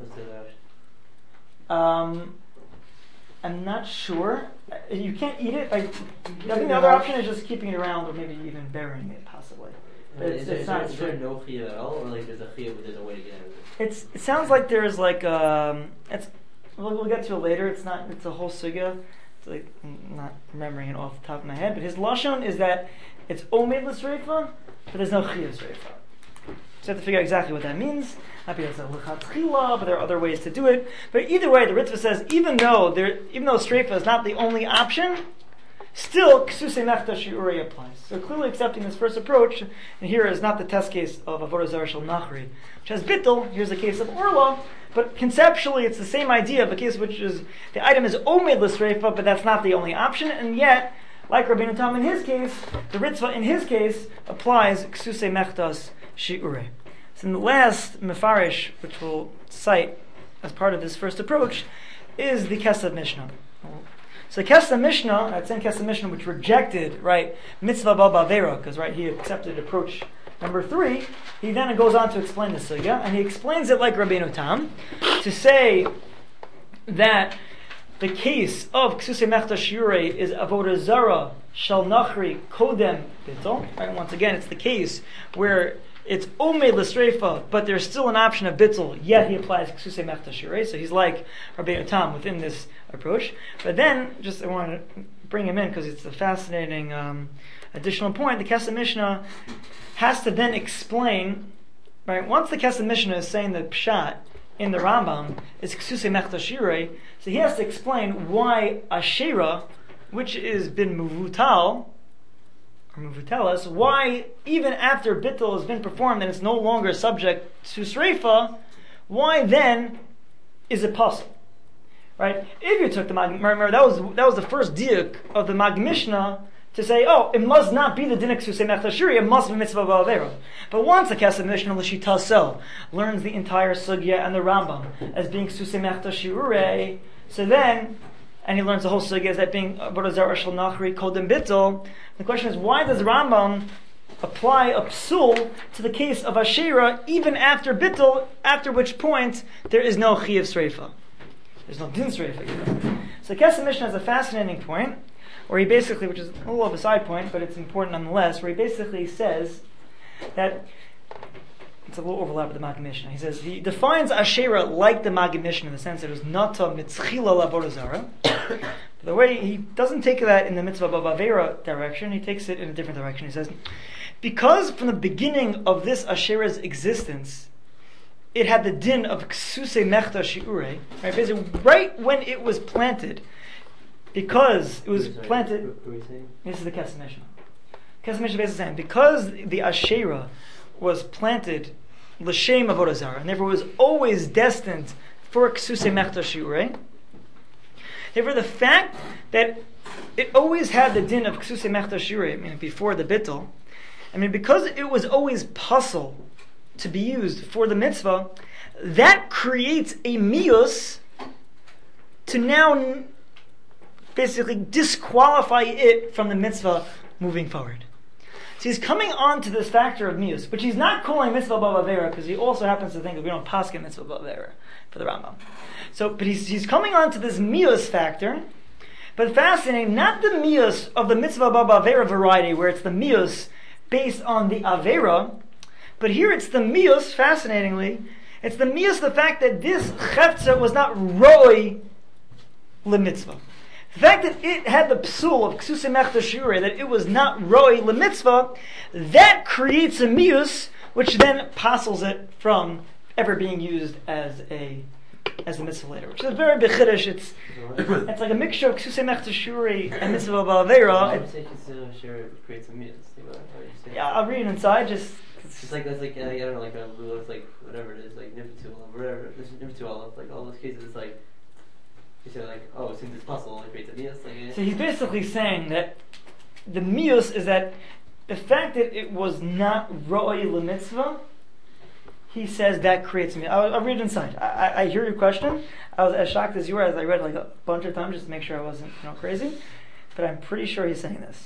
Um, I'm not sure. You can't eat it. Like, I think the other option is just keeping it around, or maybe even burying it, possibly. But it's, is there, it's is not. there, is there no chiyuv at all, or like there's a chiyuv, but there's a way to get out of it? It's. It sounds like there's like um. It's. We'll, we'll get to it later. It's not. It's a whole sugya. It's like I'm not remembering it off the top of my head. But his lashon is that it's omed l'sreifa, but there's no chiyuv sreifa. So you have to figure out exactly what that means. Maybe it's a lechatchila, but there are other ways to do it. But either way, the Ritzvah says even though there, even though streifa is not the only option, still ksusei mechta shiurei applies. So clearly accepting this first approach, and here is not the test case of avodah zarah shel nachri, which has bittul. Here's the case of orla, but conceptually it's the same idea of a case which is the item is omed l'sreifa, but that's not the only option, and yet, like Rabbeinu Tam in his case, the Ritzvah in his case applies ksusei mechtas shiurei. So in the last mefarish, which we'll cite as part of this first approach, is the Kesef Mishnah. So Kesef Mishnah, that's in Kesef Mishnah, which rejected, right, mitzvah bal bavera, because, right, he accepted approach number three. He then goes on to explain the sugya, and he explains it like Rabbeinu Tam, to say that the case of Ksusei Mechta Shiurei is avodah zara shel nachri kodem bittul. Right, once again, it's the case where it's omed l'sreifa, but there's still an option of bittul, yet he applies ksusei mechta shiurei, so he's like Rabbeinu Tam within this approach. But then, just I want to bring him in because it's a fascinating um, additional point. The Kesef Mishnah has to then explain, right, once the Kesef Mishnah is saying that pshat in the Rambam is ksusei mechta shiurei, so he has to explain why Asherah, which has been muvutal, or muvutelas, why even after bittul has been performed and it's no longer subject to sreifa, why then is it possible? Right? If you took the Mag, remember that was that was the first diuk of the Mag Mishnah to say, oh, it must not be the dinik ksusei mechta shiurei, it must be mitzvah ba'avera. But once the Kesef Mishnah l'shita sel learns the entire sugya and the Rambam as being ksusei mechta shiurei, so then, and he learns the whole sugya as that being avodah zarah shel nachri kodem bittul. The question is, why does Rambam apply a psul to the case of Asherah even after bittul, after which point there is no chiyav sreifa? There's no din sreifa either. So Kesef Mishnah has a fascinating point, where he basically, which is a little of a side point, but it's important nonetheless, where he basically says that, it's a little overlap with the Mag Mishnah. He says, he defines Asherah like the Mag Mishnah in the sense that it was nata mitzchila l'avodah zarah. The way he doesn't take that in the mitzvah b'avera direction, he takes it in a different direction. He says, because from the beginning of this Asherah's existence, it had the din of ksusei mechta shiurei, right? Basically, right when it was planted, because it was Sorry, planted. What were you saying? This is the Kesef Mishnah. Kesef Mishnah basically saying, because the Asherah was planted l'shem avodah zarah, and therefore was always destined for ksusei mechta shiurei. Therefore, the fact that it always had the din of ksusei mechta shiurei, I mean, before the bittul, I mean, because it was always puzzle to be used for the mitzvah, that creates a mius to now basically disqualify it from the mitzvah moving forward. So he's coming on to this factor of mius, which he's not calling mitzvah b'avera, because he also happens to think that we don't paskin mitzvah b'avera for the Rambam. So, but he's, he's coming on to this mius factor, but fascinating, not the mius of the mitzvah b'avera variety, where it's the mius based on the avera, but here it's the mius, fascinatingly, it's the mius, the fact that this chefza was not roi le mitzvah. The fact that it had the psul of Ksusei Mechta Shiure, that it was not Roi LeMitzvah, that creates a mius, which then passes it from ever being used as a as a mitzvah later, which is very bechiddush. It's it's like a mixture of Ksusei Mechta Shiure and mitzvah ba'avera. Why say Ksusei Shiure creates a mius? Yeah, I'll read it inside. Just it's just like that's like uh, I don't know, like a it's like whatever it is, like Nifitul or whatever. There's Nifitul, like all those cases. It's like you say like, oh, since it's puzzle, it creates a mius. Like, so he's basically saying that the mius is that the fact that it was not roi lemitzvah, he says that creates me. I'll, I'll read it inside. I, I, I hear your question. I was as shocked as you were as I read it like a bunch of times just to make sure I wasn't you know crazy. But I'm pretty sure he's saying this.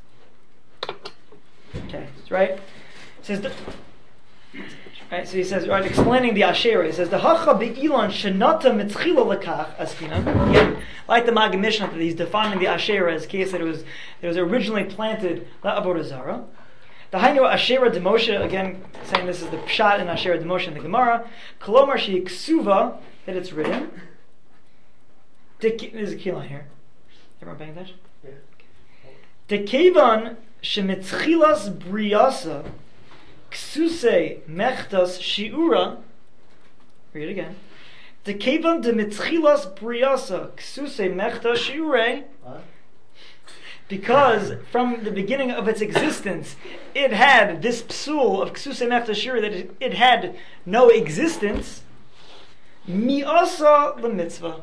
Okay, right? It says the, right. So he says, right, explaining the Asherah. He says the hacha be'ilan shenata mitzchila lekach askina. Again, like the Maggid Mishnah, that he's defining the Asherah as case that it was it was originally planted la avodah zarah. The Hainu Asherah de Moshe, again saying this is the pshat in Asherah de Moshe in the Gemara. Kolomar she ksuva, that it's written. There's a key line here. Everyone paying attention? Yeah. Dekevan shemitzchilas briyasa ksusei mechtas shiura. Read it again. Dekevan de mitzchilas briyasa ksusei mechtas shiure. Because from the beginning of its existence, it had this psul of ksusei mechtas shiura, that it, it had no existence. Mi'asa l'mitzvah.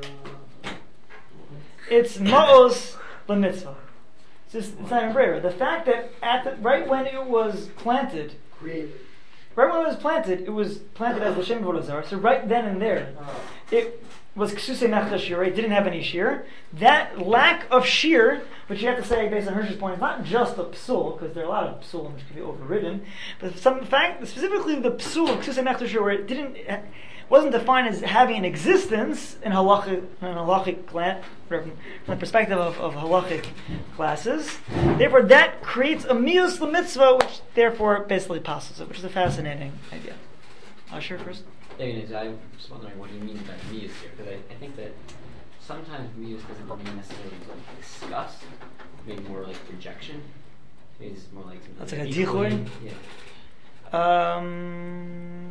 It's ma'os l'mitzvah. It's, just, it's not even brera. The fact that at the, right when it was planted, right when it was planted, it was planted as l'shem avodah zarah. So right then and there, it was ksusei mechta shir. It didn't have any shear. That lack of shear, which you have to say based on Hirsch's point, is not just a psul, because there are a lot of psulim which can be overridden, but some fact specifically the psul of ksusei mechta shir, where it didn't. wasn't defined as having an existence in halachic, in halachic clan, from the perspective of, of halachic classes. Therefore, that creates a mius l'mitzvah, which therefore basically passes it, which is a fascinating idea. Uh, sure, first. Yeah, I'm just wondering what you mean by mius here, because I, I think that sometimes mius doesn't mean necessarily like disgust, maybe more like rejection. It's more like that's like a dichoy. Yeah. Um.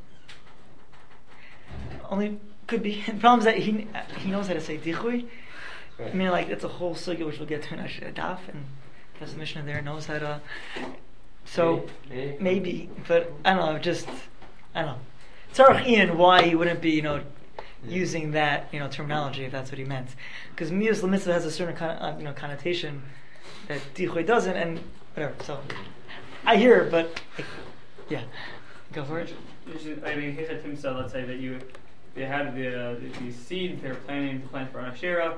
Only could be. The problem is that he he knows how to say dichui. Right. I mean, like it's a whole sugya which we'll get to in a daf, and the Mishnah there knows how to. So maybe, maybe but I don't know. Just I don't know. Tzarech Ian, why he wouldn't be, you know, yeah. using that, you know, terminology if that's what he meant, because mius l'mitzvah has a certain kind of, uh, you know, connotation that dichui doesn't, and whatever. So I hear, it, but like, yeah, go for it. You should, I mean, here's a Tim said, let's say that you they had the uh, these seeds they were planning to plant for Asherah,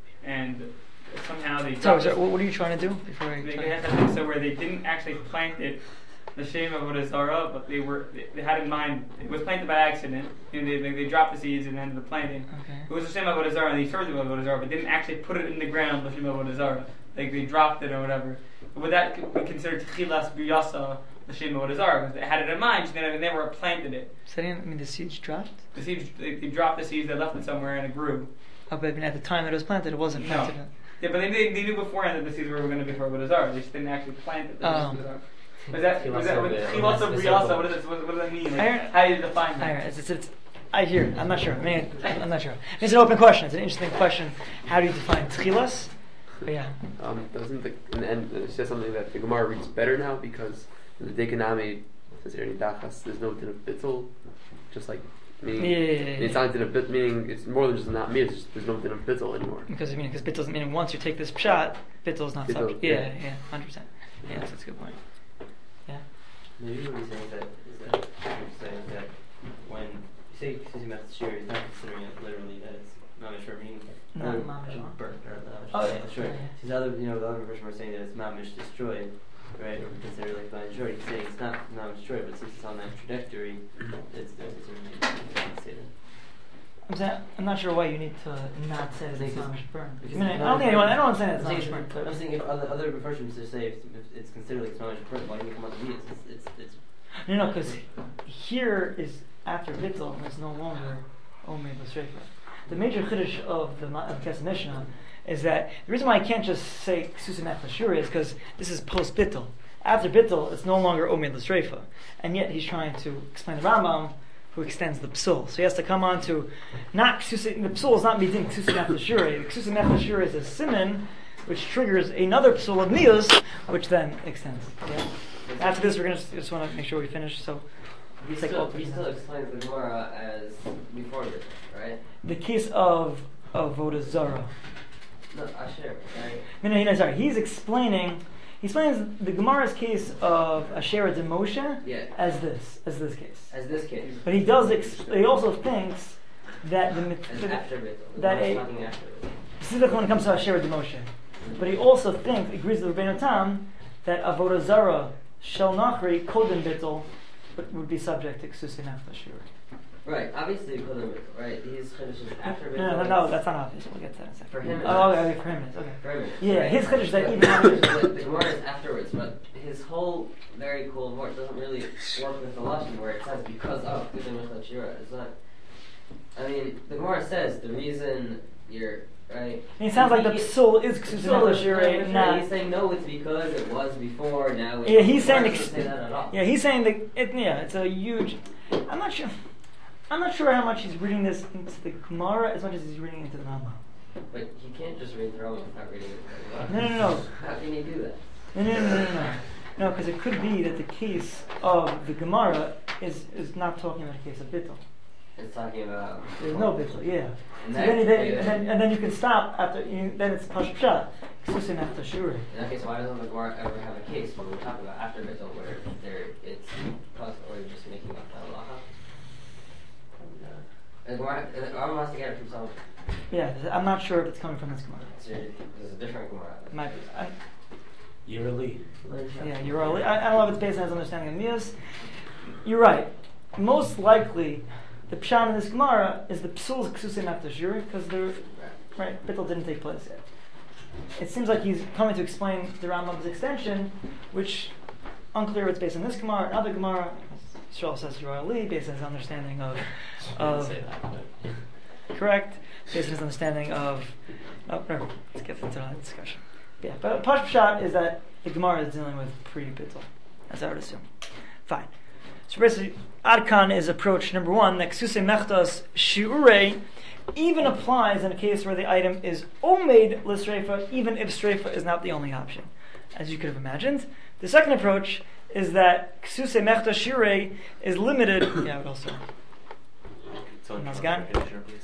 and somehow they. So, so what are you trying to do before I? They, they had that thing so where they didn't actually plant it, the shame of Avodah Zarah, but they were they, they had in mind it was planted by accident. You know, they, they they dropped the seeds and then the planting. Okay. It was the shame of Avodah Zarah, and they started with Avodah Zarah, but didn't actually put it in the ground. The shame of Avodah Zarah, like they dropped it or whatever. But would that be considered Tchilas B'Yasa? The Shem Avodah Zarah, because they had it in mind, so they never planted it. So I mean, the seeds dropped? The seeds, they, they dropped the seeds, they left it somewhere, and it grew. Oh, but I mean, at the time that it was planted, it wasn't planted. No. Yeah, but they, they, they knew beforehand that the seeds were going to be for Avodah Zarah. They just didn't actually plant it. Oh. Was that, was that, Chilasa B'Yasa, what does what, what does that mean? Like, I, how do you define that? I, it's, it's, it's, I hear, I'm not sure. I mean, I'm not sure. It's an open question. It's an interesting question. How do you define Tchilas? But yeah. Um, doesn't the, and, and it says something that the Gemara reads better now, because the Dekanami says Eri Dachas, there's no din of bittul, just like meaning yeah, yeah, yeah, yeah. it's not din of bit, meaning it's more than just not me. It's just there's no din of bittul anymore. Because I mean, because bittul, meaning once you take this pshat, bittul is not bittul, subject. Yeah, yeah, yeah, hundred percent. Yeah, that's, that's a good point. Yeah. Maybe what he's saying is that is that he's saying that when you say Ksuzi Mechta Shir, he's not considering it literally that it's mamish or meaning not mamish burnt or the oh, yeah, destroyed. yeah, yeah. These other, you know, the other version were saying that it's mamish destroyed. Right, or consider like blind short. He's saying it's not not destroyed, but since it's on that trajectory, it's there's a certain say that. I'm saying, I'm not sure why you need to not say that it's mamish burn. I Because mean, I it's don't think anyone. I don't want to say that it's I'm mamish saying, burn. I'm saying if other other versions to say if, if it's considered like it's mamish burn, why do you come out to me? It's it's it's. No, no, because here is after bittul, and it's no longer omer b'shrefa. the major chiddush of the Ma- of Kesef Mishnah is that the reason why I can't just say Ksusim Ech Lashuri is because this is post Bittul. After Bittul, it's no longer Omed L'Sreifa, and yet he's trying to explain the Rambam, who extends the psul. So he has to come on to not Ksusim. The psul is not meeting Ksusim Ech Lashuri. The Ksusim Ech Lashuri is a siman, which triggers another psul of Mius, which then extends. Yeah. After this, we're gonna just, just want to make sure we finish. So. He It's like still, all he three still times. explains the Gemara as before this, right? The case of Avodah Zarah. No, Asher, right? No, no, no, sorry. He's explaining. He explains the Gemara's case of Asherah de Moshe Yeah. as this, as this case. As this case. But he does. Ex- he also thinks that the As that, after Bittul. The that Gemara's a- talking after Bittul. specifically when it comes to Asherah de Moshe. But he also thinks, agrees with Rabbeinu Tam, that Avodah Zarah Shel Nachri Kodem Bittul would be subject to Ksusim Ech Lashuri. Right, obviously he couldn't, right? He's finishes after Bittul. No, no, no, that's not obvious. We'll get to that in a second. For him, Oh, it's- okay, for him, it's okay. For him, Yeah, right? his chiddush is that But- even after the, the Gemara is afterwards, but his whole very cool word doesn't really work with the Lashon where it says because of Kedem Ech Lashira. It's not. I mean, the Gemara says the reason you're right. And it sounds like the He- psul is Ksusim So Ech it's Lashuri, not- not. He's saying no, it's because it was before. Now. It's Yeah, he's the saying Gemara the- doesn't say that at all. Yeah, he's saying that it, yeah, it's a huge. I'm not sure. I'm not sure how much he's reading this into the Gemara as much as he's reading into the Rambam. But he can't just read the Rambam without reading it. No, no, no, How can he do that? no, no, no, no, no. No, because it could be that the case of the Gemara is is not talking about a case of bittul. It's talking about. There's no bittul, yeah. And So that- then, then, yeah. and then and then you can stop after. You, then it's pashut pshat. Ksusim after shuri. In that case, why doesn't the Gemara ever have a case when we talk about after Bittul where there it's cause or just making up the halacha? And the Gemara, and the Gemara wants to get it from some. Yeah, I'm not sure if it's coming from this Gemara. So there's a different Gemara. It might be. I, Yearly. Yeah, you're right. I, I don't know if it's based on his understanding of Mias. You're right. Most likely, the pshat in this Gemara is the psul ksusim after shuri because the right bittul didn't take place yet. It seems like he's coming to explain the Rambam's extension, which unclear if it's based on this Gemara, another Gemara. Shaul says Uri Ali, based on his understanding of, of say that, but correct, based on his understanding of. Oh, whatever. Let's get into that discussion. Yeah, but Pash Pshat is that the Gemara is dealing with pre-Bittul, as I would assume. Fine. So basically, Adkan is approach number one, that Ksuse Mechtas Shiure even applies in a case where the item is Omed L'Sreifa, even if Sreifa is not the only option, as you could have imagined. The second approach is that Ksuse Mechtas Shiure is limited. Yeah, I would also. so Mazgan? conditioner, please.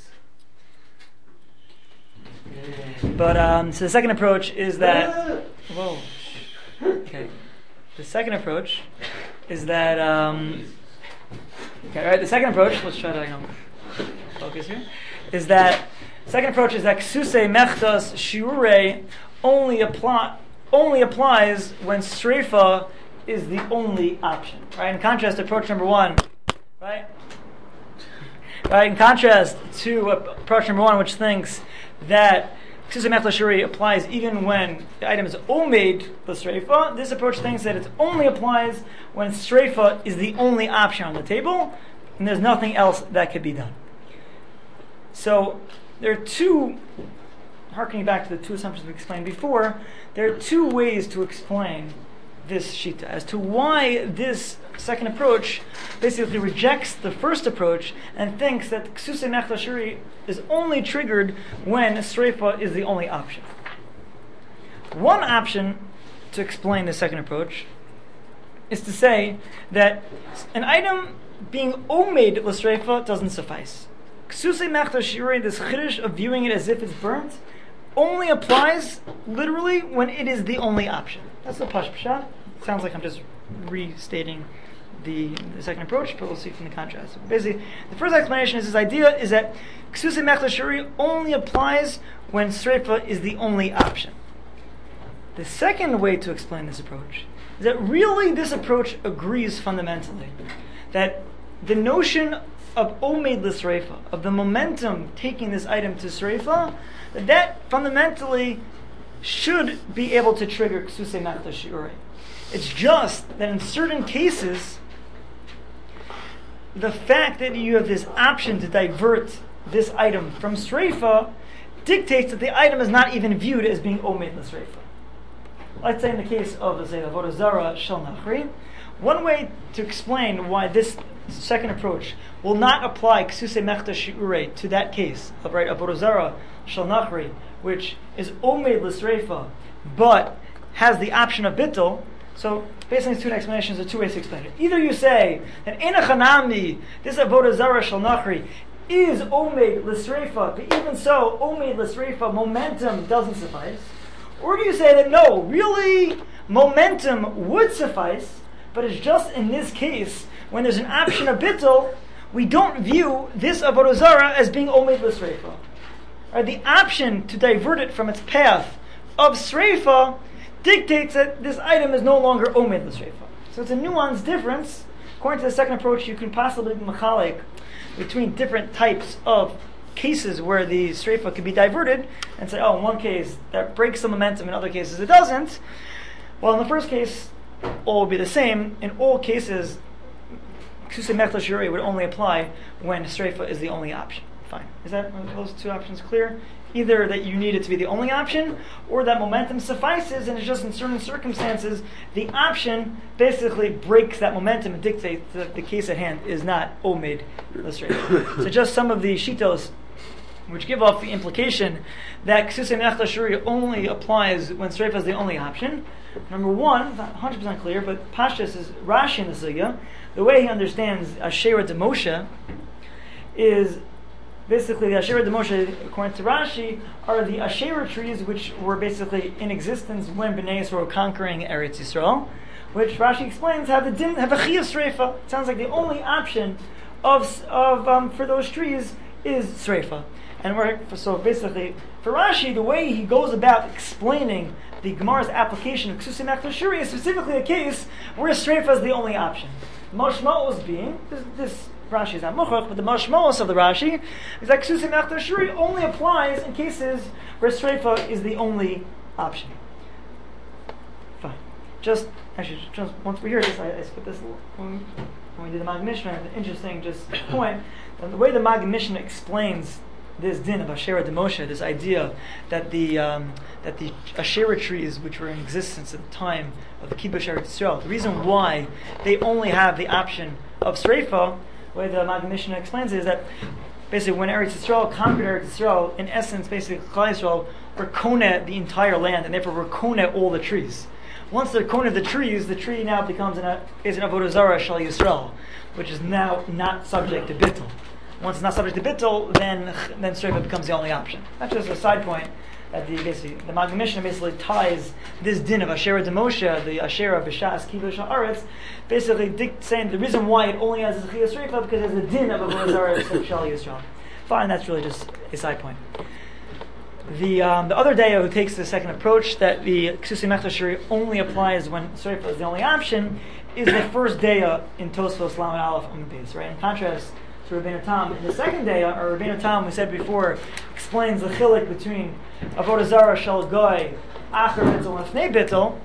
But um, so the second approach is that. Whoa. Okay. The second approach is that. Um, okay, all right. The second approach. Let's try to you know, focus here. Is that second approach is that ksuse mechtas shiure only apply only applies when streifa is the only option. Right. In contrast to approach number one. Right. Right. In contrast to approach number one, which thinks that Ksusim Ech Lashuri applies even when the item is Omed L'Sreifa. This approach thinks that it only applies when Sreifa is the only option on the table, and there's nothing else that could be done. So there are two, harkening back to the two assumptions we explained before, there are two ways to explain this Shita as to why this second approach basically rejects the first approach and thinks that Ksusim Ech Lashuri is only triggered when Sreifa is the only option. One option to explain the second approach is to say that an item being Omed L'Sreifa doesn't suffice. Ksusim Ech Lashuri, this chiddush of viewing it as if it's burnt, only applies literally when it is the only option. That's the Pash Pshat. Sounds like I'm just restating the, the second approach, but we'll see from the contrast. So basically, the first explanation is this idea is that Ksusim Ech Lashuri only applies when Sreifa is the only option. The second way to explain this approach is that really this approach agrees fundamentally that the notion of Omed L'Sreifa, of the momentum taking this item to Sreifa, that that fundamentally should be able to trigger Ksusim Ech Lashuri. It's just that in certain cases, the fact that you have this option to divert this item from Sreifa dictates that the item is not even viewed as being Omed L'Sreifa. Let's say in the case of, let's say, Avodah Zarah Shel Nachri, one way to explain why this second approach will not apply Ksuse Mechta Shi'urei to that case of, right, Avodah Zarah Shel Nachri, which is Omed L'Sreifa, but has the option of Bittul. So, based on these two explanations, there are two ways to explain it. Either you say that Eina Chanami, this Avodah Zarah Shel Nachri, is Omed L'Sreifa, but even so, Omed L'Sreifa, momentum doesn't suffice. Or do you say that no, really, momentum would suffice, but it's just in this case, when there's an option of Bittul, we don't view this Avodah Zarah as being Omed L'Sreifa. Right, the option to divert it from its path of Sreifa dictates that this item is no longer Omed L'Sreifa. So it's a nuanced difference. According to the second approach, you can possibly be machalik between different types of cases where the Sreifa could be diverted and say, oh, in one case that breaks the momentum, in other cases it doesn't. Well, in the first case, all will be the same. In all cases, Ksuse Mechta Shi'urei would only apply when Sreifa is the only option. Fine. Is that, are those two options clear? Either that you need it to be the only option, or that momentum suffices, and it's just in certain circumstances, the option basically breaks that momentum and dictates that the case at hand is not Omed L'Sreifa. So just some of the shitos which give off the implication that Ksuse Mechta Shi'urei only applies when Sreifa is the only option. Number one, not one hundred percent clear, but Pashtus is Rashi in the Sugya. The way he understands Asherah de Moshe is basically the Asherah de Moshe, according to Rashi, are the Asherah trees which were basically in existence when Bnei Yisrael were conquering Eretz Yisrael, which Rashi explains have the din, have a chiyuv sreifa. It sounds like the only option of of um, for those trees is sreifa. And we're, so basically, for Rashi, the way he goes about explaining the Gemara's application of Ksuse Mechta Shi'urei is specifically a case where sreifa is the only option. Mashma'os being, this, this Rashi is not muchach, but the mashma'os of the Rashi is that Ksuse Mechta Shi'urei only applies in cases where sreifa is the only option. Fine. Just, actually, just once we hear this, I, I skipped this when we, when we did the Mag Mishnah, an interesting just point. And the way the Mag Mishnah explains this din of Asherah de Moshe, this idea that the um, that the Asherah trees which were in existence at the time of the Kibush Eretz Yisrael, the reason why they only have the option of Sreifa, the way the Mag Mishnah explains it is that basically when Eretz Yisrael conquered Eretz Yisrael, in essence, basically Klal Yisrael were koneh the entire land, and therefore were koneh all the trees. Once they're koneh the trees, the tree now becomes an is an Avodah Zarah Shel Yisrael, which is now not subject to bittul. Once it's not subject to bittul, then then Sreifa becomes the only option. That's just a side point. That the basically the Mag Mishnah basically ties this din of Asherah de Moshe, the Asherah b'shas kibush haaretz, basically dic- saying the reason why it only has a chiyuv sreifa because it has a din of Avodah Zarah Shel Yisrael. Fine, that's really just a side point. The um, the other daya who takes the second approach that the Ksuse Mechta Shi'urei only applies when Sreifa is the only option is the first daya in Tosfos Lamed Aleph Amud Beis. Right, in contrast to Rabbeinu Tam, in the second daya, or Rabbeinu Tam, we said before, explains the chilek between Avodah Zarah Shel Goy, Acher Bittul, and Fnei Bittul,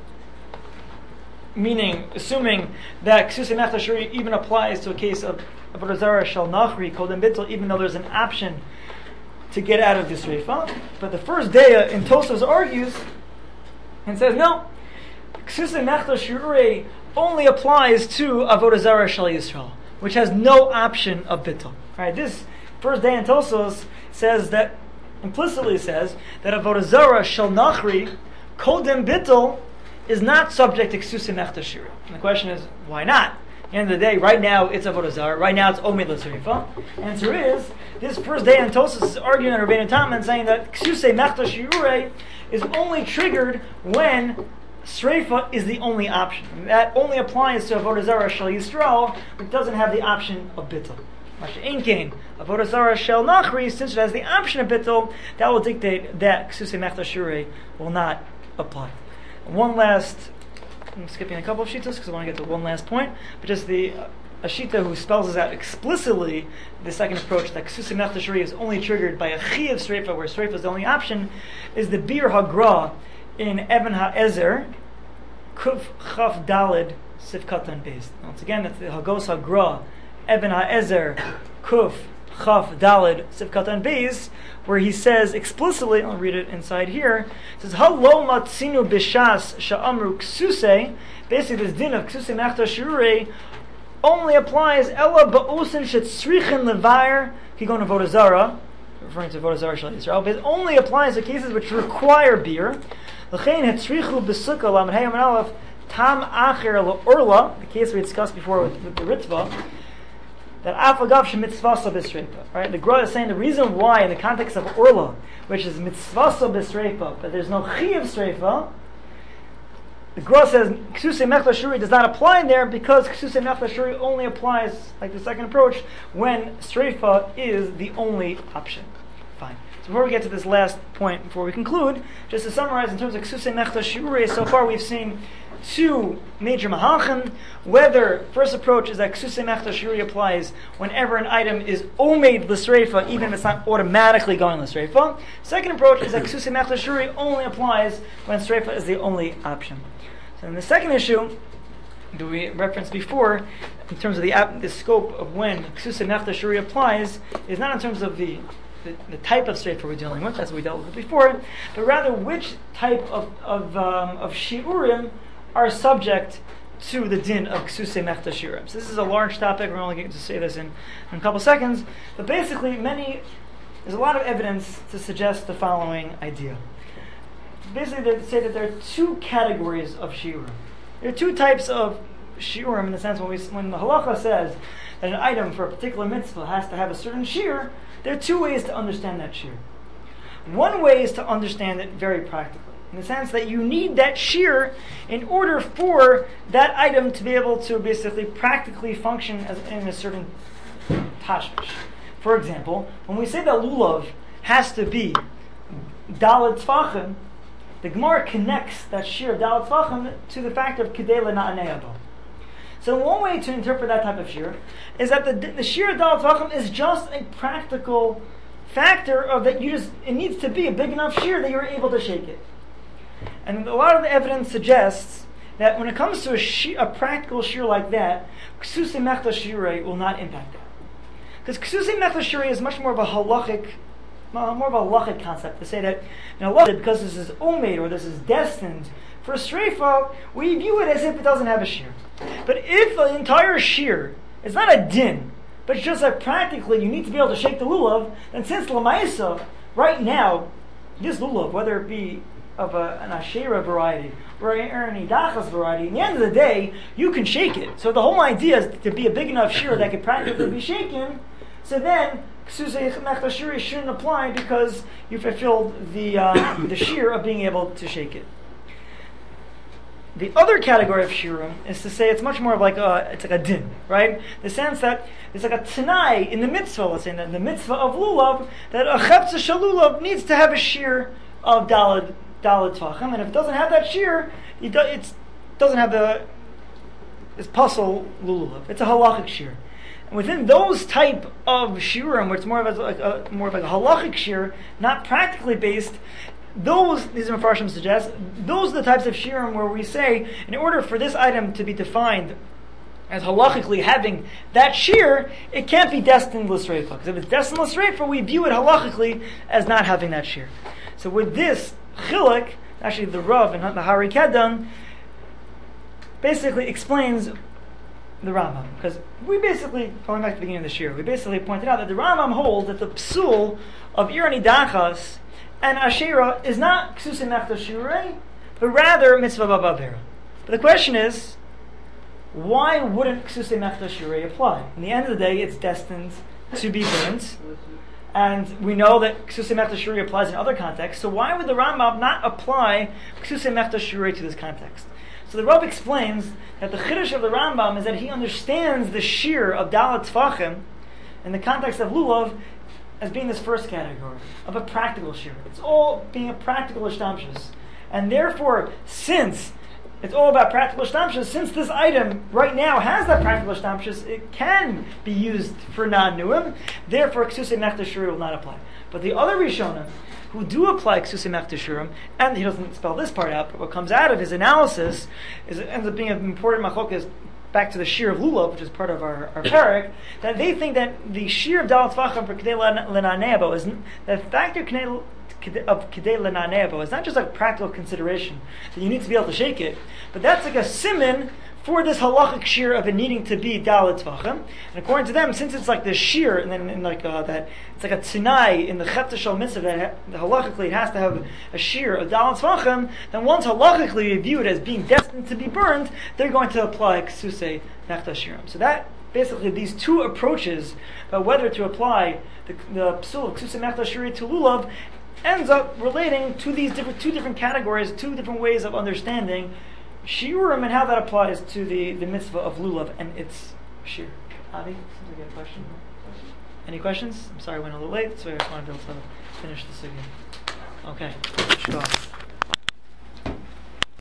meaning, assuming that Ksuse Mechta Shi'urei even applies to a case of Avodah Zarah Shel Nachri, Kodem Bittul, even though there's an option to get out of this Sreifa. But the first daya in Tosfos argues and says, no, Ksuse Mechta Shi'urei only applies to Avodah Zarah Shel Yisrael, which has no option of bittul. Right? This first day in Tosfos says that, implicitly says, that Avodah Zarah Shel Nachri, Kodem Bittul, is not subject to Ksuse Mechta Shi'urei. And the question is, why not? At the end of the day, right now it's Avodah Zarah, right now it's Omed L'Sreifa. Answer is, this first day in Tosfos is arguing on Rabbeinu Tam and saying that Ksuse Mechta Shi'urei is only triggered when Sreifa is the only option. And that only applies to Avodah Zarah Shel Yisrael, which doesn't have the option of bittul. Masha Ein Kain, Avodah Zarah Shel Nachri, since it has the option of bittul, that will dictate that Ksuse Mechta Shi'urei will not apply. One last, I'm skipping a couple of shitas because I want to get to one last point, but just the uh, a shita who spells this out explicitly, the second approach, that Ksuse Mechta Shi'urei is only triggered by a chiyuv sreifa, where sreifa is the only option, is the Bir Hagra in Eben HaEzer, Kuf Chaf Dalid Sif Katan based. Once again, that's the Hagos Hagra, Eben HaEzer, Kuf Chaf Dalid Sivkatan Beis, where he says explicitly, I'll read it inside here, it says, Halo matzinu bishas sha'amru ksuse, basically this din of ksuse mechta shirure only applies ella ba'usin shetzrichin levayer, kigon avodah zara, referring to avodah zara shel Yisrael, but it only applies to cases which require beer. L'chein hetzrichu b'sukkah lamed hey amar aleph tam acher l'orla, the case we discussed before with, with the Ritva, that afagav shemitzvasa b'streifa. Right? The Gra is saying the reason why, in the context of orla, which is mitzvasa b'streifa, but there's no chiyav streifa, the Gra says Ksusei Mechta Shuri does not apply there because Ksusei Mechta Shuri only applies, like the second approach, when streifa is the only option. Fine. So before we get to this last point, before we conclude, just to summarize in terms of Ksusei Mechta Shuri, so far we've seen two major mahalchim. Whether first approach is that Ksusei Mechta Shuri applies whenever an item is omeid l'streifa, even if it's not automatically going l'streifa. Second approach is that Ksusei Mechta Shuri only applies when streifa is the only option. So in the second issue that we referenced before, in terms of the, the scope of when Ksusei Mechta Shuri applies, is not in terms of the The, the type of streifa we're dealing with, as we dealt with before, but rather which type of of, um, of shiurim are subject to the din of Ksusei Mechta Shiurim. So this is a large topic. We're only going to say this in, in a couple seconds, but basically, many there's a lot of evidence to suggest the following idea. Basically, they say that there are two categories of shiurim. There are two types of shiurim in the sense when we when the halacha says that an item for a particular mitzvah has to have a certain shiur. There are two ways to understand that shiur. One way is to understand it very practically, in the sense that you need that shiur in order for that item to be able to basically practically function as in a certain tashmish. For example, when we say that lulav has to be daled tfachim, the Gemara connects that shiur of daled tfachim to the fact of kedei lena'anei. So one way to interpret that type of shiur is that the, the shiur of daled tfachim is just a practical factor of that you just it needs to be a big enough shiur that you're able to shake it. And a lot of the evidence suggests that when it comes to a, shi, a practical shiur like that, Ksusei Mechta Shirei will not impact that. Because Ksusei Mechta Shirei is much more of a halachic, more of a halachic concept to say that in halachic, because this is omeid or this is destined for streifa, we view it as if it doesn't have a shiur. But if the entire shiur is not a din, but it's just that practically you need to be able to shake the lulav, then since Lamaisa, right now, this lulav, whether it be of a, an Asherah variety or an Idachas variety, in the end of the day, you can shake it. So the whole idea is to be a big enough shiur that could practically be shaken, so then Ksusei Mechta Shuri shouldn't apply because you fulfilled the, uh, the shiur of being able to shake it. The other category of shiurim is to say it's much more of like a, it's like a din, right? The sense that it's like a tanai in the mitzvah, let's say, in the mitzvah of lulav, that a chepza shel lulav needs to have a shiur of daled daled tvachim, and if it doesn't have that shiur, it do, it's, doesn't have the it's pasal lulav. It's a halachic shiur. And within those type of shiurim, where it's more of a, like a more of like a halachic shiur, not practically based, those, these Mefarshim suggest, those are the types of shiurim where we say, in order for this item to be defined as halachically having that shiur, it can't be destined l'streifa. Because if it's destined l'streifa, we view it halachically as not having that shiur. So with this chiluk, actually the Rav and the Hari Kedan basically explains the Rambam. Because we basically, going back to the beginning of the shiur, we basically pointed out that the Rambam holds that the psul of Irani Dachas and Asherah is not Ksusei Mechta Shirei, but rather Mitzvah B'Avera. But the question is, why wouldn't Ksusei Mechta Shirei apply? In the end of the day, it's destined to be burnt, and we know that Ksusei Mechta Shirei applies in other contexts, so why would the Rambam not apply Ksusei Mechta Shirei to this context? So the Rav explains that the Chiddush of the Rambam is that he understands the shiur of Daled Tfachim in the context of Lulav as being this first category of a practical shiur. It's all being a practical ishtamshus. And therefore, since it's all about practical ishtamshus, since this item right now has that practical ishtamshus, it can be used for non-nuim, therefore Ksusei Mechta Shirei will not apply. But the other Rishonim, who do apply Ksusei Mechta Shirei, and he doesn't spell this part out, but what comes out of his analysis is it ends up being an important machlokes back to the shear of lulav, which is part of our, our parak, that they think that the shear of dalat tvachim for kedei lenanebo is the factor kedei of kedei lenanebo is not just a practical consideration that you need to be able to shake it, but that's like a siman for this halachic shear of it needing to be dalat tvachim. And according to them, since it's like this shear, and then and like uh, that, it's like a tzinai in the chepta shel mitzvah that ha- halachically it has to have a shear of dalat tvachim. Then once halachically you view it as being destined to be burned, they're going to apply ksusei nechta shirim. So that basically these two approaches about whether to apply the, the psul of ksusei nechta shirim to lulav ends up relating to these different two different categories, two different ways of understanding shiurim and how that applies to the, the mitzvah of lulav and its shear. Avi, seems like a question. Any questions? I'm sorry I went a little late, so I just wanted to be able to finish the sugya. Okay, Shkar.